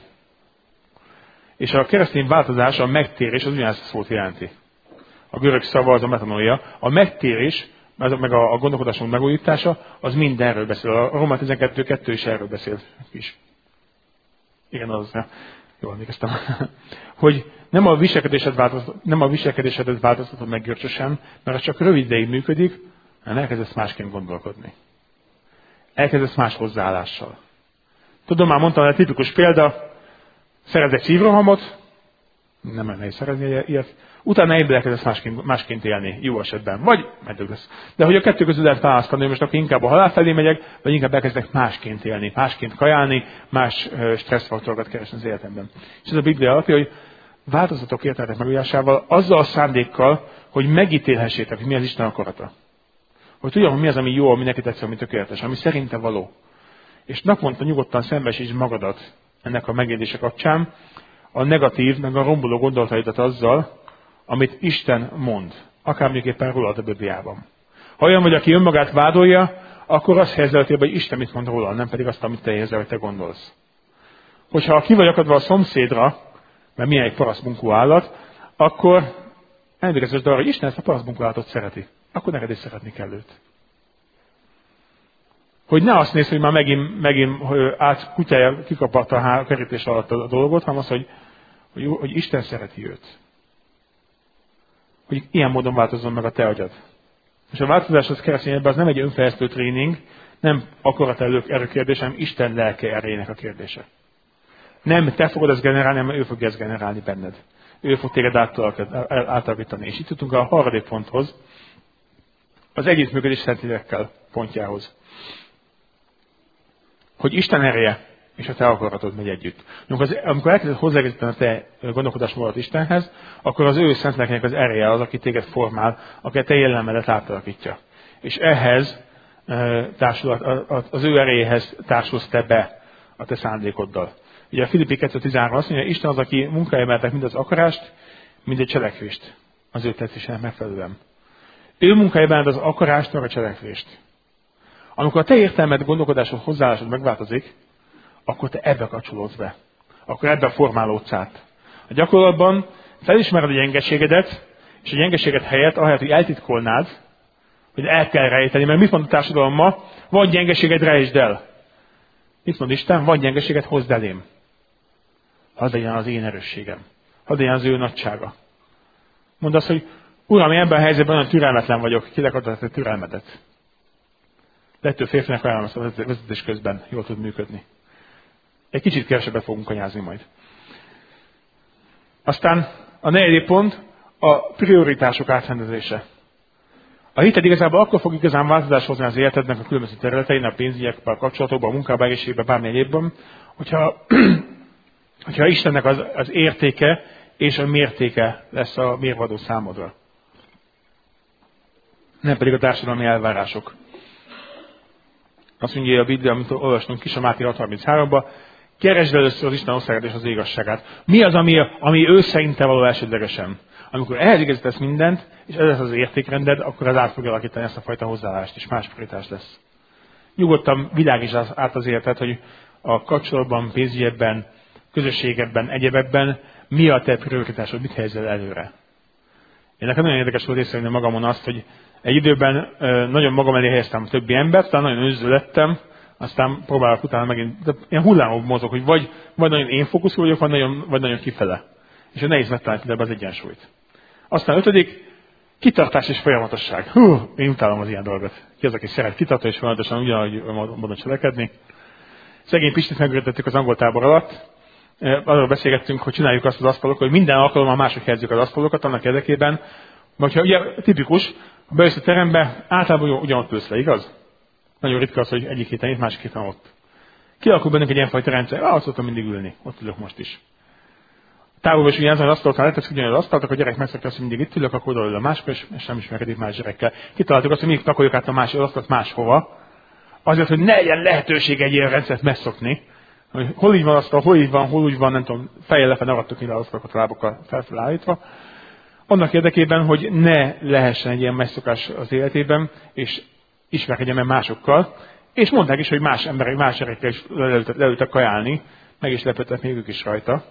[SPEAKER 1] És a keresztény változás, a megtérés, az ugyanezt a szót jelenti. A görög szava az a metanoia. A megtérés, meg a gondolkodásmód megújítása, az mindenről beszél. A Római 12.2 is erről beszél is. Igen, az. Jól emlékeztem. Hogy nem a viselkedésedet változtatod meg görcsösen, mert az csak rövid ideig működik, hanem elkezdesz másként gondolkodni. Elkezdesz más hozzáállással. Tudom, már mondtam, egy tipikus példa, szerez egy szívrohamot, nem nehéz szerezni ilyet, utána egyből elkezdesz másként élni, jó esetben, vagy megdöglesz. De hogy a kettő közül lehet választani, most akkor inkább a halál felé megyek, vagy inkább elkezdek másként élni, másként kajálni, más stresszfaktorokat keresni az életemben. És ez a Biblia alapja, hogy változatok értelmetek megújulásával, azzal a szándékkal, hogy megítélhessétek, hogy mi az Isten akarata. Hogy tudjam, hogy mi az, ami jó, ami neki tetszik, ami tökéletes, ami szerinte való. És naponta nyugodtan szembesítsd magadat ennek a megélése kapcsán, a negatív, meg a romboló gondolataidat azzal, amit Isten mond, akármilyenképpen rólad a Bibliában. Ha olyan vagy, aki önmagát vádolja, akkor azt helyezzel, hogy Isten mit mond róla, nem pedig azt, amit te érzel, hogy te gondolsz. Hogyha ki vagy akadva a szomszédra, mert milyen egy parasztmunkú állat, akkor emlékezz arra, hogy Isten ezt a parasztmunkú állatot szereti. Akkor neked is szeretni kell őt. Hogy ne azt nézd, hogy már megint kutyája kikaparta a kerítés alatt a dolgot, hanem az, hogy Isten szereti őt. Hogy ilyen módon változzon meg a te agyad. És a változás az keresztényebben az nem egy önfejlesztő tréning, nem akarat erő kérdés, hanem Isten lelke erejének a kérdése. Nem te fogod ezt generálni, hanem ő fogja ezt generálni benned. Ő fog téged átalakítani. És itt jutunk a harmadik ponthoz, az együttműködés szentlélekkel pontjához. Hogy Isten ereje és a te akaratod megy együtt. Amikor elkezded hozzáigazítani a te gondolkodásmódot Istenhez, akkor az ő szentléleknek az ereje az, aki téged formál, aki a te jellemedet átalakítja. És ehhez társul, az ő erejéhez társulsz te be a te szándékoddal. Ugye a Filippi 2.13 azt mondja, Isten az, aki munkája emeltek mind az akarást, mind egy cselekvést az ő tetszésének megfelelően. Ő munkája emeltek az akarást, meg a cselekvést. Amikor a te értelmed, gondolkodásod, hozzáállásod megváltozik, akkor te ebbe kapcsolódsz be. Akkor ebbe formálódsz át. A gyakorlatban felismered a gyengeségedet, és a gyengeséget helyett, ahelyett, hogy eltitkolnád, hogy el kell rejteni, mert mit mond a társadalom ma? Van gyengeséged, rejtsd el. Mit mond Isten? Van gyengeséged, hozd elém. Hadd legyen az én erősségem. Hadd legyen az ő nagysága. Mondd azt, hogy Uram, én ebben a helyzetben olyan türelmetlen vagyok, kinek adod a türelmedet. Legtöbb férfinek ajánlom, a vezetés közben jól tud működni. Egy kicsit kevesebbet fogunk anyázni majd. Aztán a negyedik pont a prioritások átrendezése. A hited igazából akkor fog igazán változást hozni az életednek a különböző területein, a pénzügyekben, a kapcsolatokban, a munkában, egészségben, bármi egyébben, hogyha Istennek az értéke és a mértéke lesz a mérvadó számodra. Nem pedig a társadalmi elvárások. Azt mondja a Biblia, amit olvastunk is a Máté 6.33-ban, keresd először az Isten országát és az igazságát. Mi az, ami ő szerinte való elsődlegesen? Amikor ehhez igazítasz mindent, és ez lesz az értékrended, akkor az át fogja alakítani ezt a fajta hozzáállást, és más prioritás lesz. Nyugodtan világítsd át az életet, hogy a kapcsolatban, pénzügyekben, közösségekben, egyebekben mi a te prioritásod, mit helyzel előre. Én nekem nagyon érdekes volt észrevenni magamon azt, hogy egy időben nagyon magam elé helyeztem a többi embert, aztán nagyon önző lettem, aztán próbálok utána megint, de ilyen hullámok mozog, hogy vagy nagyon én fókuszú vagyok, vagy nagyon kifele. És nehéz megtalálni ebbe az egyensúlyt. Aztán 5. kitartás és folyamatosság. Én utálom az ilyen dolgot. Ki az, aki szeret kitartani és folyamatosan ugyanúgy módon cselekedni. Szegény Pistit megvetettük az angol tábor alatt. Arról beszélgettünk, hogy csináljuk azt az asztalokat, hogy minden alkalommal máshogy helyezzük az asztalokat annak érdekében, mert ha ugye tipikus, ha bejössz a terembe, általában ugyanott ülsz le, igaz? Nagyon ritka az, hogy egyik héten itt, másik héten ott. Kialakul bennünk egy ilyenfajta rendszer, azt szoktam mindig ülni, ott ülök most is. Távolban is ugyanazon az asztaltán letesz ugyanaz az asztalt, akkor a gyerek megszokta azt, hogy mindig itt ülök, akkor oda ül a máskor, és nem ismerkedik más gyerekkel. Kitaláltuk azt, hogy mindig pakoljuk át a másik asztalt máshova, azért, hogy ne legyen lehetőség egy ilyen rendszert megszokni, hogy hol így van asztal, hol így van, hol úgy van, nem tudom, fejjel lefelé arattuk ide az asztalokat a lábokkal felfelállítva. Annak érdekében, hogy ne lehessen egy ilyen megszokás az életében, és ismerkedjen meg másokkal, és mondták is, hogy más emberek, más gyerekkel is leültek kajálni, meg is lepődtek még ők is rajta.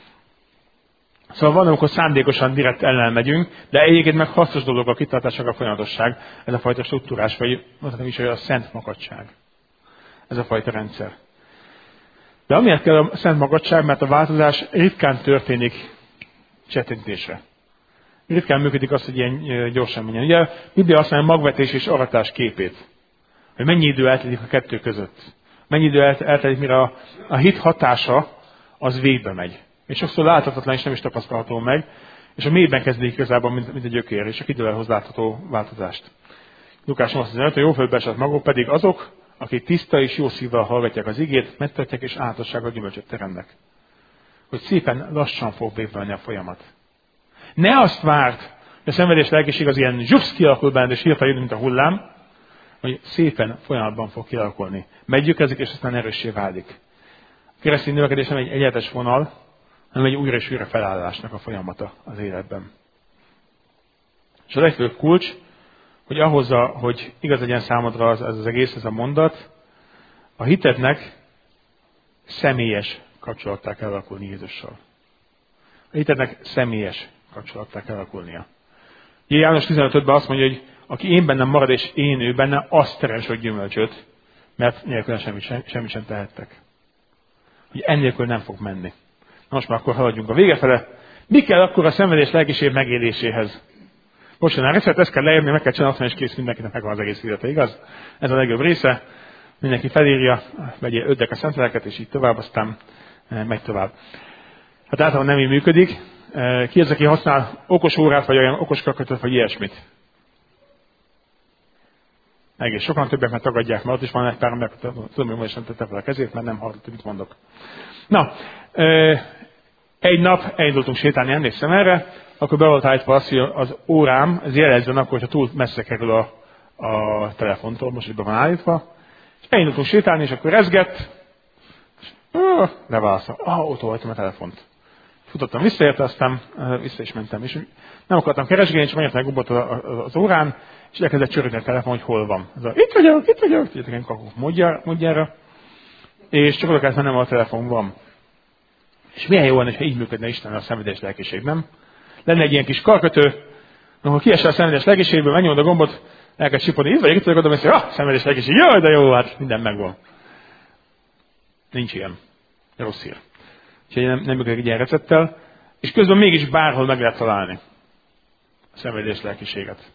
[SPEAKER 1] Szóval van, amikor szándékosan direkt ellen megyünk, de egyébként meg hasznos dolog a kitartásnak a folyamatosság, ez a fajta struktúrás, vagy mondhatom is, hogy a szent magadság. Ez a fajta rendszer. De amiért kell a szent magadság, mert a változás ritkán történik csettintésre. Ritkán működik az, hogy ilyen gyorsan menjen. Ugye a Biblia azt mondja, magvetés és aratás képét. Hogy mennyi idő eltelik a kettő között. Mennyi idő eltelik, mire a hit hatása az végbe megy. És sokszor láthatatlan és nem is tapasztalható meg, és a mélyben kezdődik igazából, mint egy gyökér, és a idővel hoz látható változást. Lukás 8:15, a jó földbe esett maguk pedig azok, akik tiszta és jó szívvel hallgatják az igét, megtartják és állatossággal gyümölcsöt teremnek. Hogy szépen lassan fog végbe a folyamat. Ne azt várd, hogy a szenvedés lelkiség az ilyen zsupsz kialakul benned, és hirtelen jön, mint a hullám, hogy szépen folyamatban fog kialakulni. Meggyökerezik, és aztán erőssé válik. A keresztény növekedés nem egy egyenes vonal, hanem egy újra és újra felállásnak a folyamata az életben. És a legfőbb kulcs, hogy ahhoz, hogy igaz legyen számodra ez az egész, ez a mondat, a hitednek személyes kapcsolattá kell alakulni Jézussal. A hitednek személyes kapcsolattá kell alakulnia. János 15:5-ben azt mondja, hogy aki én bennem marad, és én ő benne, azt terems hogy gyümölcsöt, mert nélkül semmit sem tehettek. Hogy ennélkül nem fog menni. Na most már akkor haladjunk a vége fele. Mi kell akkor a szenvedés lelkiség megéléséhez? Bocsánat, ezt kell leírni, meg kell csinálni, és kész, mindenkinek megvan az egész élete, igaz? Ez a legjobb része. Mindenki felírja, vegye 5 a szentlelket, és így tovább, aztán megy tovább. Hát általában nem így működik. Ki az, aki használ okos órát, vagy olyan okos kakatot, vagy ilyesmit? Egész sokan, többek már tagadják, mert ott is van egy pár, mert tudom, hogy most nem tette fel a kezét, mert nem hallott, mit mondok. Na, egy nap elindultunk sétálni, emlékszem erre, akkor be volt állítva az, hogy az órám, ez jelezzen akkor, hogyha túl messze kerül a telefontól, most így be van állítva. És elindultunk sétálni, és akkor rezgett, és leválaszol. Ott voltam a telefont. Futottam visszaérte, aztán vissza is mentem. És nem akartam keresgélni, csak megnyomtam egy gombot az órán, és elkezdett csörögni a telefon, hogy hol van. Itt vagyok, tudjátok, én kakuk módjára. És csak oda kellett mennem, a telefon van. És milyen jó lenne, ha így működne Isten a szenvedés lelkiség, nem? Lenne egy ilyen kis karkötő, ahol kiesel a szenvedés lelkiségből, megnyomod a gombot, elkezd sipodni, itt vagyok, oda mész, hogy szenvedés lelkiség, jaj, de jó, hát minden megvan. Nincs ilyen. Rossz hír. Úgyhogy nem működik egy ilyen recepttel, és közben mégis bárhol meg lehet találni a szenvedés lelkiséget.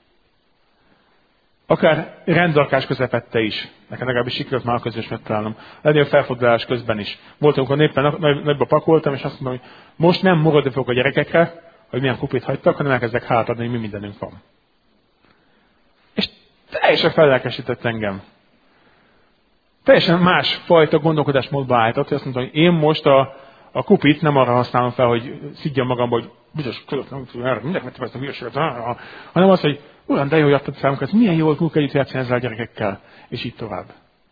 [SPEAKER 1] Akár rendrakás közepette is. Nekem legalábbis sikerült már közös megtalálnom. Legnagyobb felfordulás közben is. Volt, amikor éppen nagyba pakoltam, és azt mondom, hogy most nem morodni fogok a gyerekekre, hogy milyen kuplit hagytak, hanem elkezdek hátadni, hogy mi mindenünk van. És teljesen fellelkesített engem. Teljesen más fajta gondolkodásmódba állított, hogy azt mondta, hogy én most a kupit nem arra használom fel, hogy szidjam magamba, hogy biztos között nem tudom, mindenki megtem ezt a hülyeséget, hanem az, hogy olyan, de jól adtad számunkra, ez milyen jól tudunk együtt játszani ezzel a gyerekekkel, és így tovább.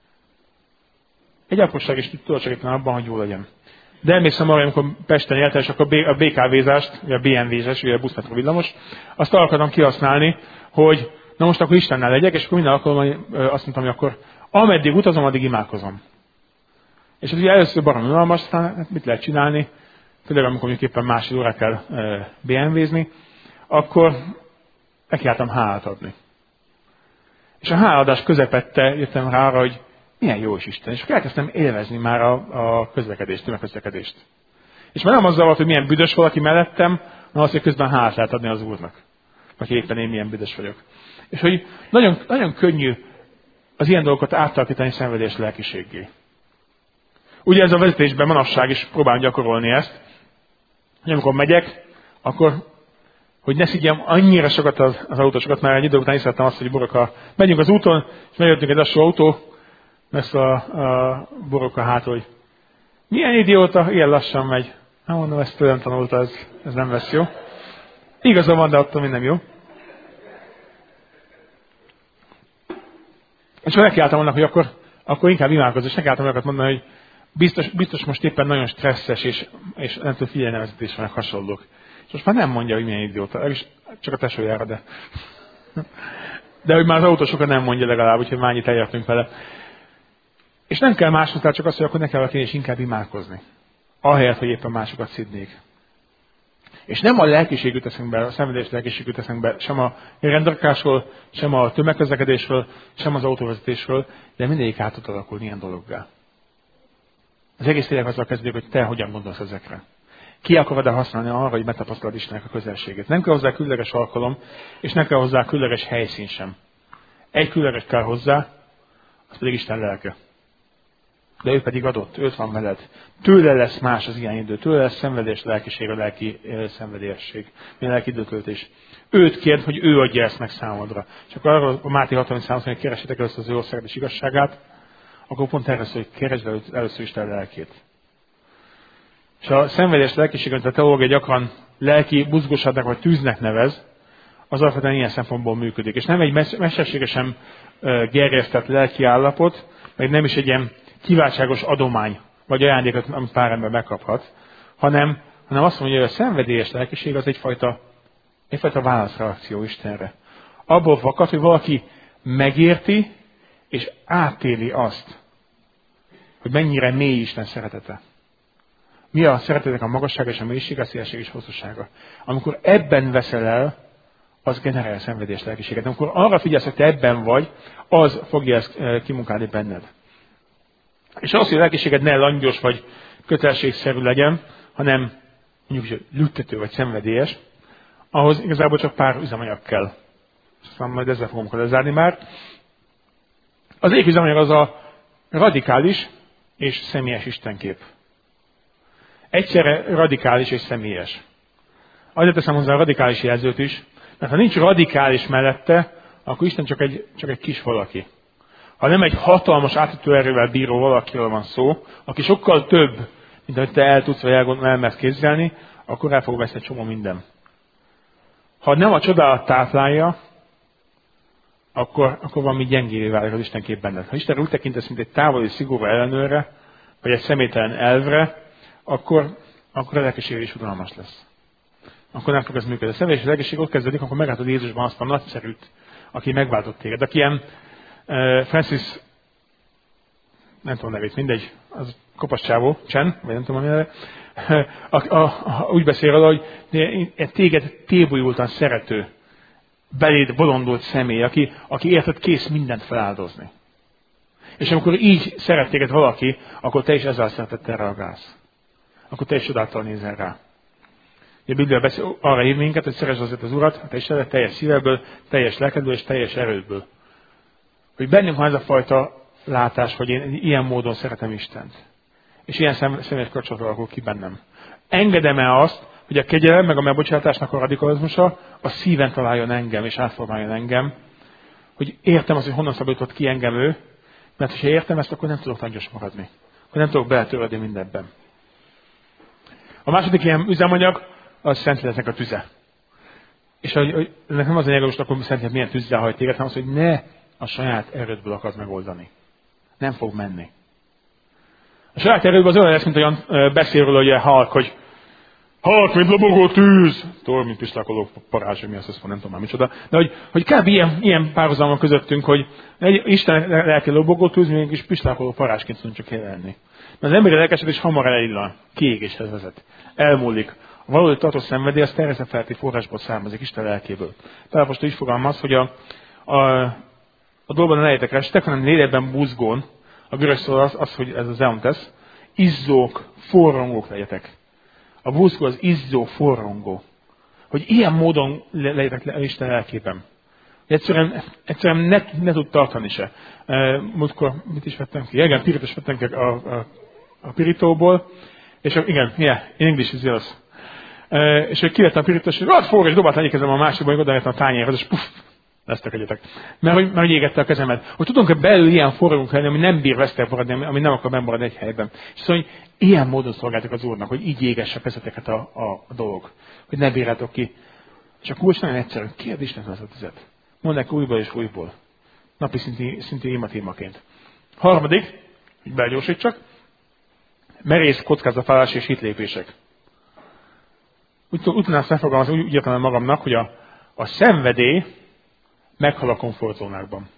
[SPEAKER 1] Egy apróság is tudod segíteni abban, hogy jó legyen. De emlékszem arra, amikor Pesten éltem, és akkor a BKV-zást, vagy a BMW-zes, vagy a buszmetro villamos, azt akartam kihasználni, hogy na most akkor Istennel legyek, és akkor minden alkalommal azt mondtam, hogy akkor ameddig utazom, addig imádkozom. És ez ugye először baromi unalmas, aztán mit lehet csinálni, főleg amikor mondjuk éppen másfél óra kell BMW-zni, akkor nekiálltam hálát adni. És a háladás közepette jöttem rá arra, hogy milyen jó is Isten. És akkor elkezdtem élvezni már a közlekedést, tömegközlekedést. És már nem azzal volt, hogy milyen büdös valaki mellettem, hanem az, hogy közben hálát lehet adni az Úrnak. Vagy éppen én milyen büdös vagyok. És hogy nagyon, nagyon könnyű az ilyen dolgokat átalakítani szenvedés lelkiséggé. Ugye ez a vezetésben manapság is próbálom gyakorolni ezt, hogy amikor megyek, akkor, hogy ne szidjem annyira sokat az autósokat, mert egy idő után észrevettem azt, hogy Boroka, megyünk az úton, és megjöttünk egy lassú autó, mert a Boroka hátul, hogy milyen idióta, ilyen lassan megy. Nem mondom, ezt tőlem tanulta, ez nem lesz jó. Igaza van, de attól minden jó. És akkor nekiálltam annak, hogy akkor inkább imádkozz, és nekiálltam annak mondani, hogy biztos most éppen nagyon stresszes, és nem tud figyelni a vezetés, meg hasonlók. És most már nem mondja, hogy milyen idióta, csak a tesójára, de hogy már az autósokat nem mondja legalább, úgyhogy már annyit elértünk vele. És nem kell máshoz, csak azt, hogy akkor ne kell valaki és inkább imádkozni. Ahelyett, hogy éppen másokat szidnék. És nem a lelkiség jut eszünkbe, a szenvedés lelkiség jut eszünkbe, sem a rendrakásról, sem a tömegközlekedésről, sem az autóvezetésről, de mindegyik át tud alakulni ilyen dologgá. Az egész világ azzal kezdődik, hogy te hogyan gondolsz ezekre. Ki akarod-e használni arra, hogy megtapasztalod Istennek a közelségét. Nem kell hozzá különleges alkalom, és nem kell hozzá különleges helyszín sem. Egy különleges kell hozzá, az pedig Isten lelke. De ő pedig adott, őt van veled. Tőle lesz más az ilyen idő, tőle lesz szenvedés, lelkiség, a lelki szenvedélyesség, a lelki időtöltés. Őt kérd, hogy ő adja ezt meg számodra. És akkor arra a Máté 6:30 hogy keresetek először az ő országát és igazságát, akkor pont erre szól, hogy keresd először Isten lelkét. És a szenvedés lelkiséget a teológia gyakran lelki buzgósadnak vagy tűznek nevez, az alapvetően ilyen szempontból működik. És nem egy mesterségesen gerjesztett lelki állapot, meg nem is egy ilyen kiváltságos adomány, vagy ajándékot, amit pár ember megkaphat, hanem azt mondja, hogy a szenvedélyes lelkiség az egyfajta válaszreakció Istenre. Abból fakad, hogy valaki megérti, és átéli azt, hogy mennyire mély Isten szeretete. Mi a szeretetek a magassága és a mélység, a szélség és hosszúsága. Amikor ebben veszel el, az generál szenvedés lelkiséget. Amikor arra figyelsz, hogy te ebben vagy, az fogja ezt kimunkálni benned. És az, hogy a lelkiséged ne langyos vagy kötelességszerű legyen, hanem mondjuk lüktető vagy szenvedélyes, ahhoz igazából csak pár üzemanyag kell. Aztán majd ezzel fogom lezárni már. Az egyik üzemanyag az a radikális és személyes istenkép. Egyszerre radikális és személyes. Azért teszem hozzá a radikális jelzőt is, mert ha nincs radikális mellette, akkor Isten csak egy kis valaki. Ha nem egy hatalmas átütőerővel bíró valakiről van szó, aki sokkal több, mint amit te el tudsz vagy elmersz képzelni, akkor el fog veszni egy csomó minden. Ha nem a csodálat táplálja, akkor valami gyengévé válik az Isten kép benned. Ha Isten úgy tekintesz, mint egy távoli szigorú ellenőrre, vagy egy személytelen elvre, akkor akkor a lelkiség is unalmas lesz. Akkor nem fog ez működni. A szenvedés és lelkiség ott kezdődik, akkor meglátod Jézusban azt a nagyszerűt, aki megváltott téged. Aki ilyen Francis, nem tudom nevét, mindegy, az kopasz csávó, Chen, vagy nem tudom, mi neve, úgy beszél róla, hogy téged tébolyultan szerető, beléd bolondult személy, aki érted kész mindent feláldozni. És amikor így szeret téged valaki, akkor te is ezzel a szeretettel reagálsz. Akkor te is csodáltal nézel rá. A Biblia beszél, arra hív minket, hogy szeresd azért az Urat, te is teljes szívedből, teljes lelkedből és teljes erődből. Hogy bennünk van ez a fajta látás, hogy én ilyen módon szeretem Istent. És ilyen személyes kapcsolat alakul ki bennem. Engedem-e azt, hogy a kegyelem, meg a megbocsátásnak a radikalizmusa a szíven találjon engem, és átformáljon engem, hogy értem azt, hogy honnan szabadított ki engem ő, mert ha értem ezt, akkor nem tudok tangyos maradni. Akkor nem tudok beletörődni mindenben. A második ilyen üzemanyag, az Szentléleknek a tüze. És hogy ennek nem az a nyelvos, akkor Szentlélek milyen tűzzel hajt téged, hanem az, hogy ne a saját erődből akarod megoldani. Nem fog menni. A saját erődből az olyan lesz, mint olyan beszél róla, hogy halk, hogy halk, mint lobogó tűz, tól, mint pislákoló parázs, mi azt nem tudom már micsoda. De hogy kb. Ilyen párhuzam van közöttünk, hogy Isten lelke lobogó tűz, mégis pislákoló parázsként tudunk csak jelenni. Mert az emberi lelkesedés hamar elillan, kiégéshez vezet, elmúlik. A valódi tartó szenvedély az természetfeletti forrásból származik, Isten lelkéből. Tehát most így fogalmaz, hogy a dolgban ne lejjetek restek, hanem lélekben buzgón, a görög szó az, hogy ez az eontes, izzók, forrongók legyetek. A buzgó az izzó, forrongó. Hogy ilyen módon legyetek Isten lelkében. Egyszerűen ne tud tartani se. Múltkor mit is vettem ki? Igen, piritos vettem ki a pirítóból, és igen, yeah, in English is yours. És hogy kivettem a pirítos, hogy forrás, dobált egyik kezem a másikban, hogy odaértem a tányérhoz, és puff, vesztekedjetek. Mert hogy égette a kezemet. Hogy tudunk-e belül ilyen forrongunk lenni, ami nem bír vesztek maradni, ami nem akar bennmaradni egy helyben. És szóval, hogy ilyen módon szolgáltak az Úrnak, hogy így égesse a kezeteket a dolog. Hogy ne bírjátok ki. És a kulcs nagyon egyszerű. Kérd Istenhez az a tüzet. Mondd neki újból és újból. Napi szintű témaként. Harmadik, hogy belgyorsítsak, merész kockázatvállás és hitlépések. Úgy tudnám ezt megfogalmazni, úgy írtam magamnak, hogy a szenvedély meghal a komfortzónákban.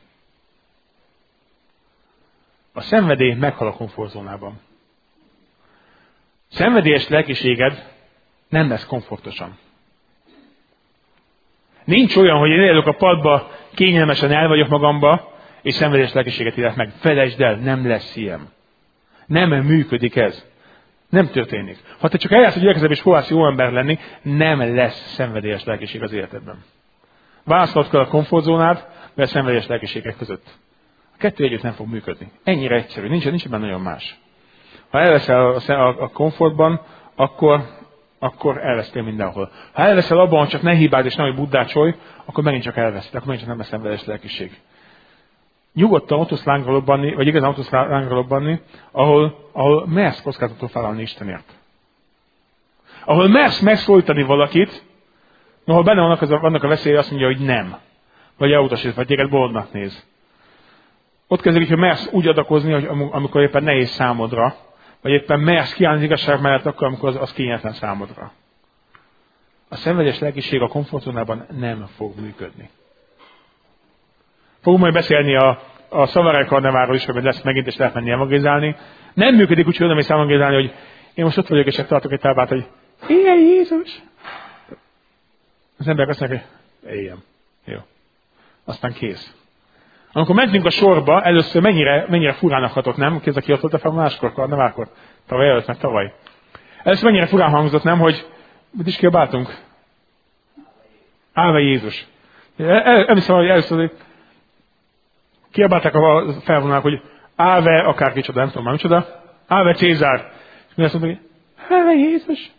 [SPEAKER 1] A szenvedély meghal a komfortzónában. Szenvedélyes lelkiséged nem lesz komfortosan. Nincs olyan, hogy én élök a padba, kényelmesen el vagyok magamba, és szenvedélyes lelkiséget élek meg. Felejtsd el, nem lesz ilyen. Nem működik ez. Nem történik. Ha te csak eljársz a gyülekezetbe és próbálsz jó ember lenni, nem lesz szenvedélyes lelkiség az életedben. Választod kell a komfortzónád, vagy a szenvedélyes lelkiségek között. A kettő együtt nem fog működni. Ennyire egyszerű. Nincs benne nagyon más. Ha elveszel a komfortban, akkor elvesztél mindenhol. Ha elveszel abban, hogy csak ne hibáld és nehogy buddácsolj, akkor megint csak elvesztél, akkor megint csak nem lesz szenvedélyes lelkiség. Nyugodtan ott tudsz lángra lobbanni, vagy igazán ott tudsz lángra lobbanni, ahol mersz kockázatot vállalni Istenért. Ahol mersz megszólítani valakit, ahol benne vannak a veszély, azt mondja, hogy nem. Vagy elutasít, vagy téged bolondnak néz. Ott kezdődik, hogy mersz úgy adakozni, hogy amikor éppen nehéz számodra, vagy éppen mersz kiállni az igazság mellett, akkor amikor az kényelmetlen számodra. A szenvedélyes lelkiség a komfortzónában nem fog működni. Fogunk majd beszélni a Szavárai Karneválról is, hogy lesz megint, és lehet menni evangelizálni. Nem működik úgy, hogy oda mész evangelizálni, hogy én most ott vagyok, és tartok egy tábát, hogy éljen Jézus! Az emberek azt mondják, hogy éljen. Jó. Aztán kész. Amikor mentünk a sorba, először mennyire furának hatott, nem? Kézzel ki ott fel máskor, karneválkor. Tavaly előtt, meg tavaly. Először mennyire furán hangzott, nem? Hogy mit is kiabáltunk? Állve Jézus. Elviszem, hogy először kiabálták a felvonalak, hogy állve akár kicsoda, nem tudom már micsoda. Állve Cézár. És mi azt mondtuk, hogy állve Jézus.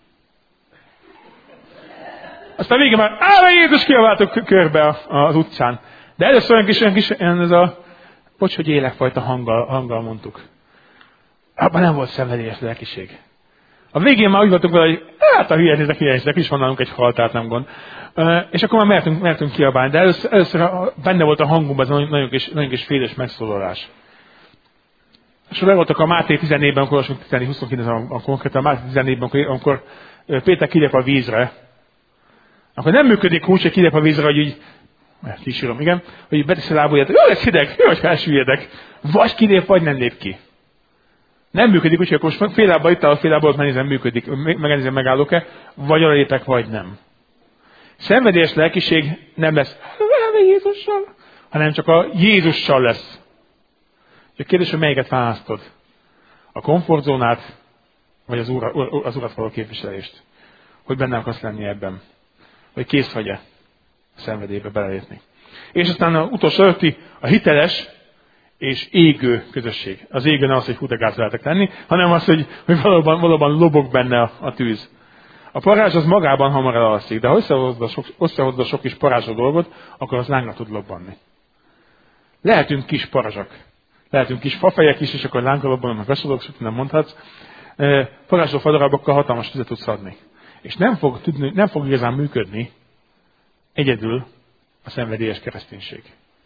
[SPEAKER 1] Aztán végén már állve Jézus kiabáltuk körbe az utcán. De először olyan kis ez a bocs, hogy élekfajta hanggal mondtuk. Abban nem volt szenvedélyes lelkiség. A végén már úgy voltunk vele, hogy hát a hülyesnek is van nálunk egy hal, tehát nem gond. És akkor már mertünk kiabálni, de először benne volt a hangunkban ez nagyon kis féles megszólalás. És voltak a Máté 14-ben, amikor olvasunk 14-29-ben konkrétan, a Máté 14-ben, amikor Péter kilép a vízre, akkor nem működik úgy, hogy kilép a vízre, hogy így, kísírom, igen, hogy így beteszi a lábujját, jó, lesz hideg, jó, hogy felsüllyedek. Vagy kilép, vagy nem lép ki. Nem működik úgy, hogy most fél lábba itt áll, fél lábba ott megnézem, működik, megnézem, megállok-e, vagy arra lépek, vagy nem. Szenvedélyes lelkiség nem lesz Jézussal, hanem csak a Jézussal lesz. A kérdés, hogy melyiket választod? A komfortzónát, vagy az Urat való képviselést? Hogy benne akarsz lenni ebben? Vagy kész vagy-e a szenvedélybe belelépni? És aztán az utolsó előtti a hiteles és égő közösség. Az égő nem az, hogy hú de gáz lehetek lenni, hanem az, hogy valóban lobog benne a tűz. A parázs az magában hamar elalszik, de ha összehozod a sok kis parázsó dolgot, akkor az lángra tud lobbanni. Lehetünk kis parazsak. Lehetünk kis fafejek is, és akkor lángra lobbanunk, meg hasonlók, sok nem mondhatsz. Parázsló fadarabokkal hatalmas tüzet tudsz adni. És nem fog igazán működni egyedül a szenvedélyes kereszténység.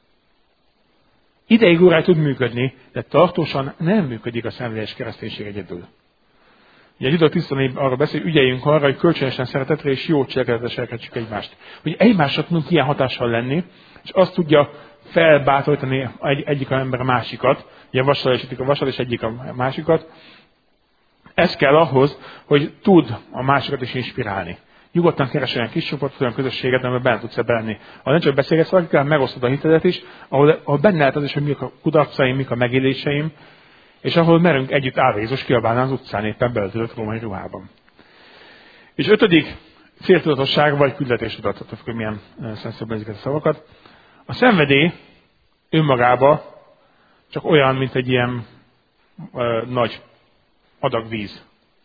[SPEAKER 1] Ideig óráig tud működni, de tartósan nem működik a szenvedélyes kereszténység egyedül. Ugye a zsidó tisztelőben arra beszél, hogy ügyeljünk arra, hogy kölcsönösen szeretetre és jó cselekedetre selkedjük egymást. Hogy egymásra tudunk ilyen hatással lenni, és azt tudja felbátorítani egyik ember a másikat, ugye vasalásítik a vasal, és egyik a másikat. Ez kell ahhoz, hogy tud a másikat is inspirálni. Nyugodtan keres olyan kis csoportot, olyan közösséget, amiben benne tudsz lenni. Ha nem csak beszélgetsz valakikkel, megosztod a hitedet is, ahol benne lehet az is, hogy mik a kudarcaim, mik a megéléseim, és ahol merünk együtt állva Jézus kiabálni az utcán, éppen beöltözött római ruhában. És 5. céltudatosság vagy küldetéstudat, attól függ, hogy milyen szemszögben ezeket a szavakat. A szenvedély önmagában csak olyan, mint egy ilyen nagy adag víz.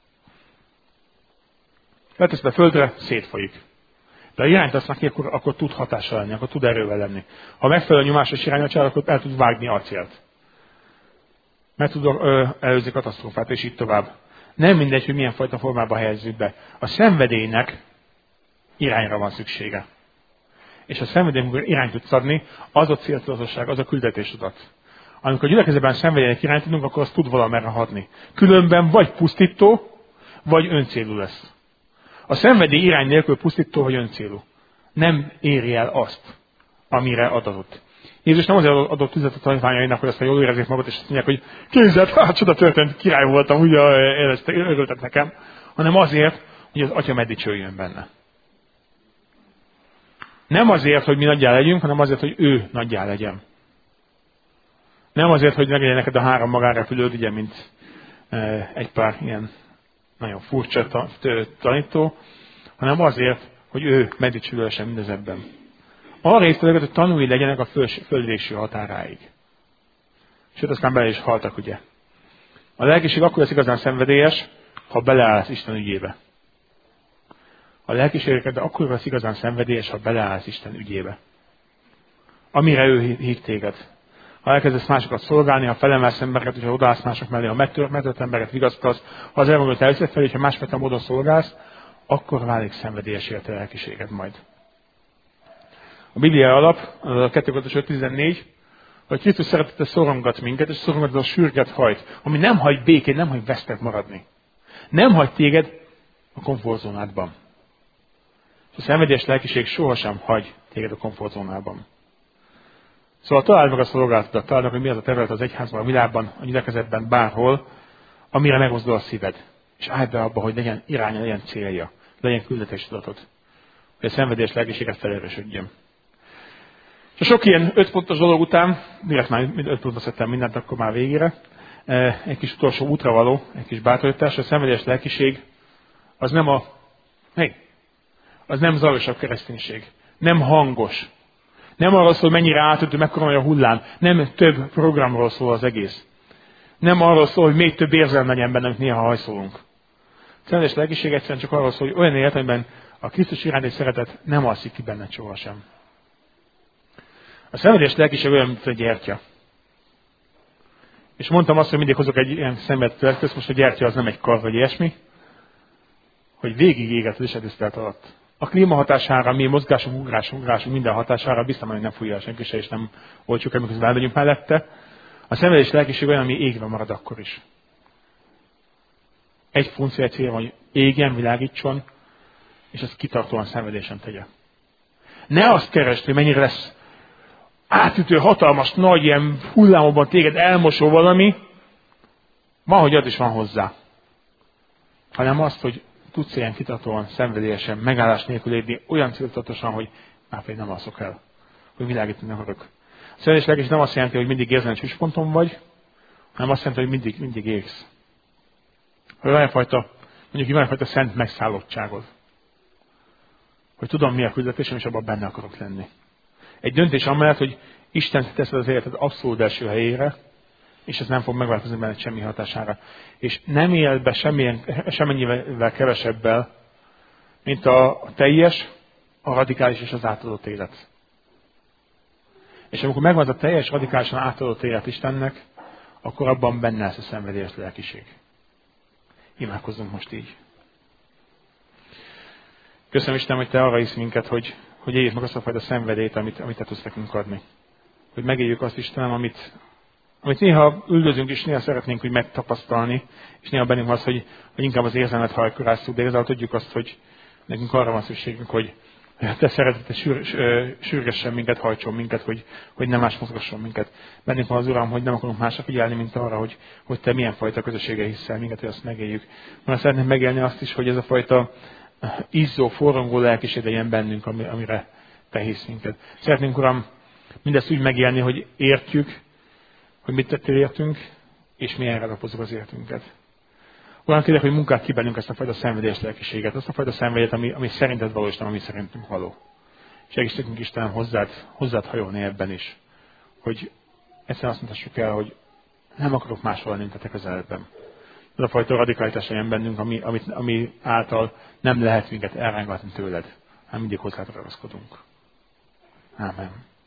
[SPEAKER 1] Leteszed a földre, szétfolyik. De ha irányt adsz neki, akkor tud hatással lenni, akkor tud erővel lenni. Ha megfelelő nyomásos irányba csinál, akkor el tud vágni a célt. Meg tud előzni katasztrófát, és így tovább. Nem mindegy, hogy milyen fajta formában helyezzük be. A szenvedélynek irányra van szüksége. És a szenvedély, amikor irányt tudsz adni, az a céltudatosság, az a küldetéstudat. Amikor a gyülekezetben szenvedélynek irányt tudunk, akkor azt tud valamerre hatni. Különben vagy pusztító, vagy öncélú lesz. A szenvedély irány nélkül pusztító, vagy öncélú. Nem éri el azt, amire adatott. Jézus nem azért adott tüzet a tanítványainak, hogy aztán jól érezzék magat, és azt mondják, hogy kézzed, csoda történt, király voltam, úgy örültek nekem, hanem azért, hogy az Atya megdicsőjön benne. Nem azért, hogy mi nagyjá legyünk, hanem azért, hogy ő nagyjá legyen. Nem azért, hogy meglegyen neked a 3 magánrepülőd, ugye, mint egy pár ilyen nagyon furcsa tanító, hanem azért, hogy ő megdicsőlesen mindezebben. Arra észlelőket, hogy tanulni legyenek a föld végső határáig. Sőt, aztán bele is haltak, ugye. A lelkiség akkor lesz igazán szenvedélyes, ha beleállsz Isten ügyébe. A lelkiségeket akkor lesz igazán szenvedélyes, ha beleállsz Isten ügyébe. Amire ő hív téged. Ha elkezdesz másokat szolgálni, ha felemelsz embereket, hogyha odaállsz mások mellé, ha megtört embereket vigasztalsz, ha az elmondott elviszed fel, hogyha másfajta módon szolgálsz, akkor válik szenvedélyes érte a lelkiséged majd. A Biblia alap, a 2 Korintus 5:14, hogy Krisztus szeretete szorongat minket, és szorongat a sürget hajt, ami nem hagy békét, nem hagy vesztett maradni. Nem hagy téged a komfortzónádban. És a szenvedélyes lelkiség sohasem hagy téged a komfortzónában. Szóval találd meg a szolgálatodat, találd meg, hogy mi az a terület az egyházban, a világban, a gyülekezetben, bárhol, amire megmozdul a szíved. És állj be abba, hogy legyen iránya, legyen célja, legyen küldetéstudatod. Hogy a szenvedélyes lelkiséget felerősödjön. És a sok ilyen 5 pontos dolog után, direkt már 5 pontot szedtem mindent, akkor már végére, egy kis utolsó útra való, egy kis bátorítás, a szenvedélyes lelkiség az nem az nem zajosabb kereszténység, nem hangos. Nem arról szól, hogy mennyire átütő, mekkora nagy a hullám. Nem több programról szól az egész. Nem arról szól, hogy még több érzelem legyen benne, amit néha hajszolunk. A szenvedélyes lelkiség egyszerűen csak arról szól, hogy olyan élet, amiben a Krisztus iránti szeretet nem alszik ki benned sohasem. A szenvedélyes lelkiség olyan, mint egy gyertya. És mondtam azt, hogy mindig hozok egy ilyen szembetet, most a gyertya az nem egy kar vagy ilyesmi, hogy végig éget az isedősztelt alatt. A klímahatására, mi mozgásunk, ugrásunk, minden hatására biztos, hogy nem fújja senki se, és nem olcsuk el, miközben elmegyünk mellette. A szenvedés lelkiség olyan, ami égve marad akkor is. Egy funkció, egy célja van, hogy égjen, világítson, és ezt kitartóan szenvedésen tegye. Ne azt keresd, hogy mennyire lesz átütő, hatalmas, nagy ilyen hullámokban téged elmosó valami, van, hogy ad is van hozzá. Hanem azt, hogy tudsz ilyen kitartóan, szenvedélyesen, megállás nélkül élni, olyan céltudatosan, hogy már pedig nem alszok el, hogy világítani akarok. A szenvedés lelkiség nem azt jelenti, hogy mindig érzelmi csúcsponton vagy, hanem azt jelenti, hogy mindig égsz. Hogy van egyfajta szent megszállottságod. Hogy tudom, mi a küldetésem, és abban benne akarok lenni. Egy döntés amellett, hogy Isten teszed az életed abszolút első helyére, és ez nem fog megváltozni benned semmi hatására. És nem él be semmennyivel kevesebbel, mint a teljes, a radikális és az átadott élet. És amikor megvan az a teljes, radikálisan átadott élet Istennek, akkor abban benne lesz a szenvedélyes lelkiség. Imádkozzunk most így. Köszönöm Isten, hogy Te arra hisz minket, hogy éljük meg azt a fajta szenvedélyt, amit Te tudsz nekünk adni. Hogy megéljük azt Istenem, amit néha üldözünk, és néha szeretnénk úgy megtapasztalni, és néha bennünk az, hogy inkább az érzelmet hajkorásszuk, de igazából tudjuk azt, hogy nekünk arra van szükségünk, hogy Te szereteted sürgessen minket, hajtson minket, hogy nem más mozgasson minket. Bennünk van az Uram, hogy nem akarunk másra figyelni, mint arra, hogy Te milyen fajta közössége hiszel minket, hogy azt megéljük. Mert szeretnénk megélni azt is, hogy ez a fajta izzó, forrongó lelkiség legyen bennünk, amire Te hisz minket. Szeretnénk, Uram, mindezt úgy megélni, hogy értjük, hogy mit tettél értünk, és milyen alapozzuk az életünket. Olyan kérlek, hogy munkáld ki bennünk ezt a fajta szenvedés lelkiséget, azt a fajta szenvedélyt, ami szerinted való, és nem ami szerintünk való. Segíts nekünk Istenem hozzád hajolni ebben is, hogy egyszerűen azt mondhassuk el, hogy nem akarok máshol lenni, mint a Te közeledben. Ez a fajta radikalitás legyen bennünk, ami által nem lehet minket elrángatni tőled, hanem mindig hozzád ragaszkodunk. Ámen.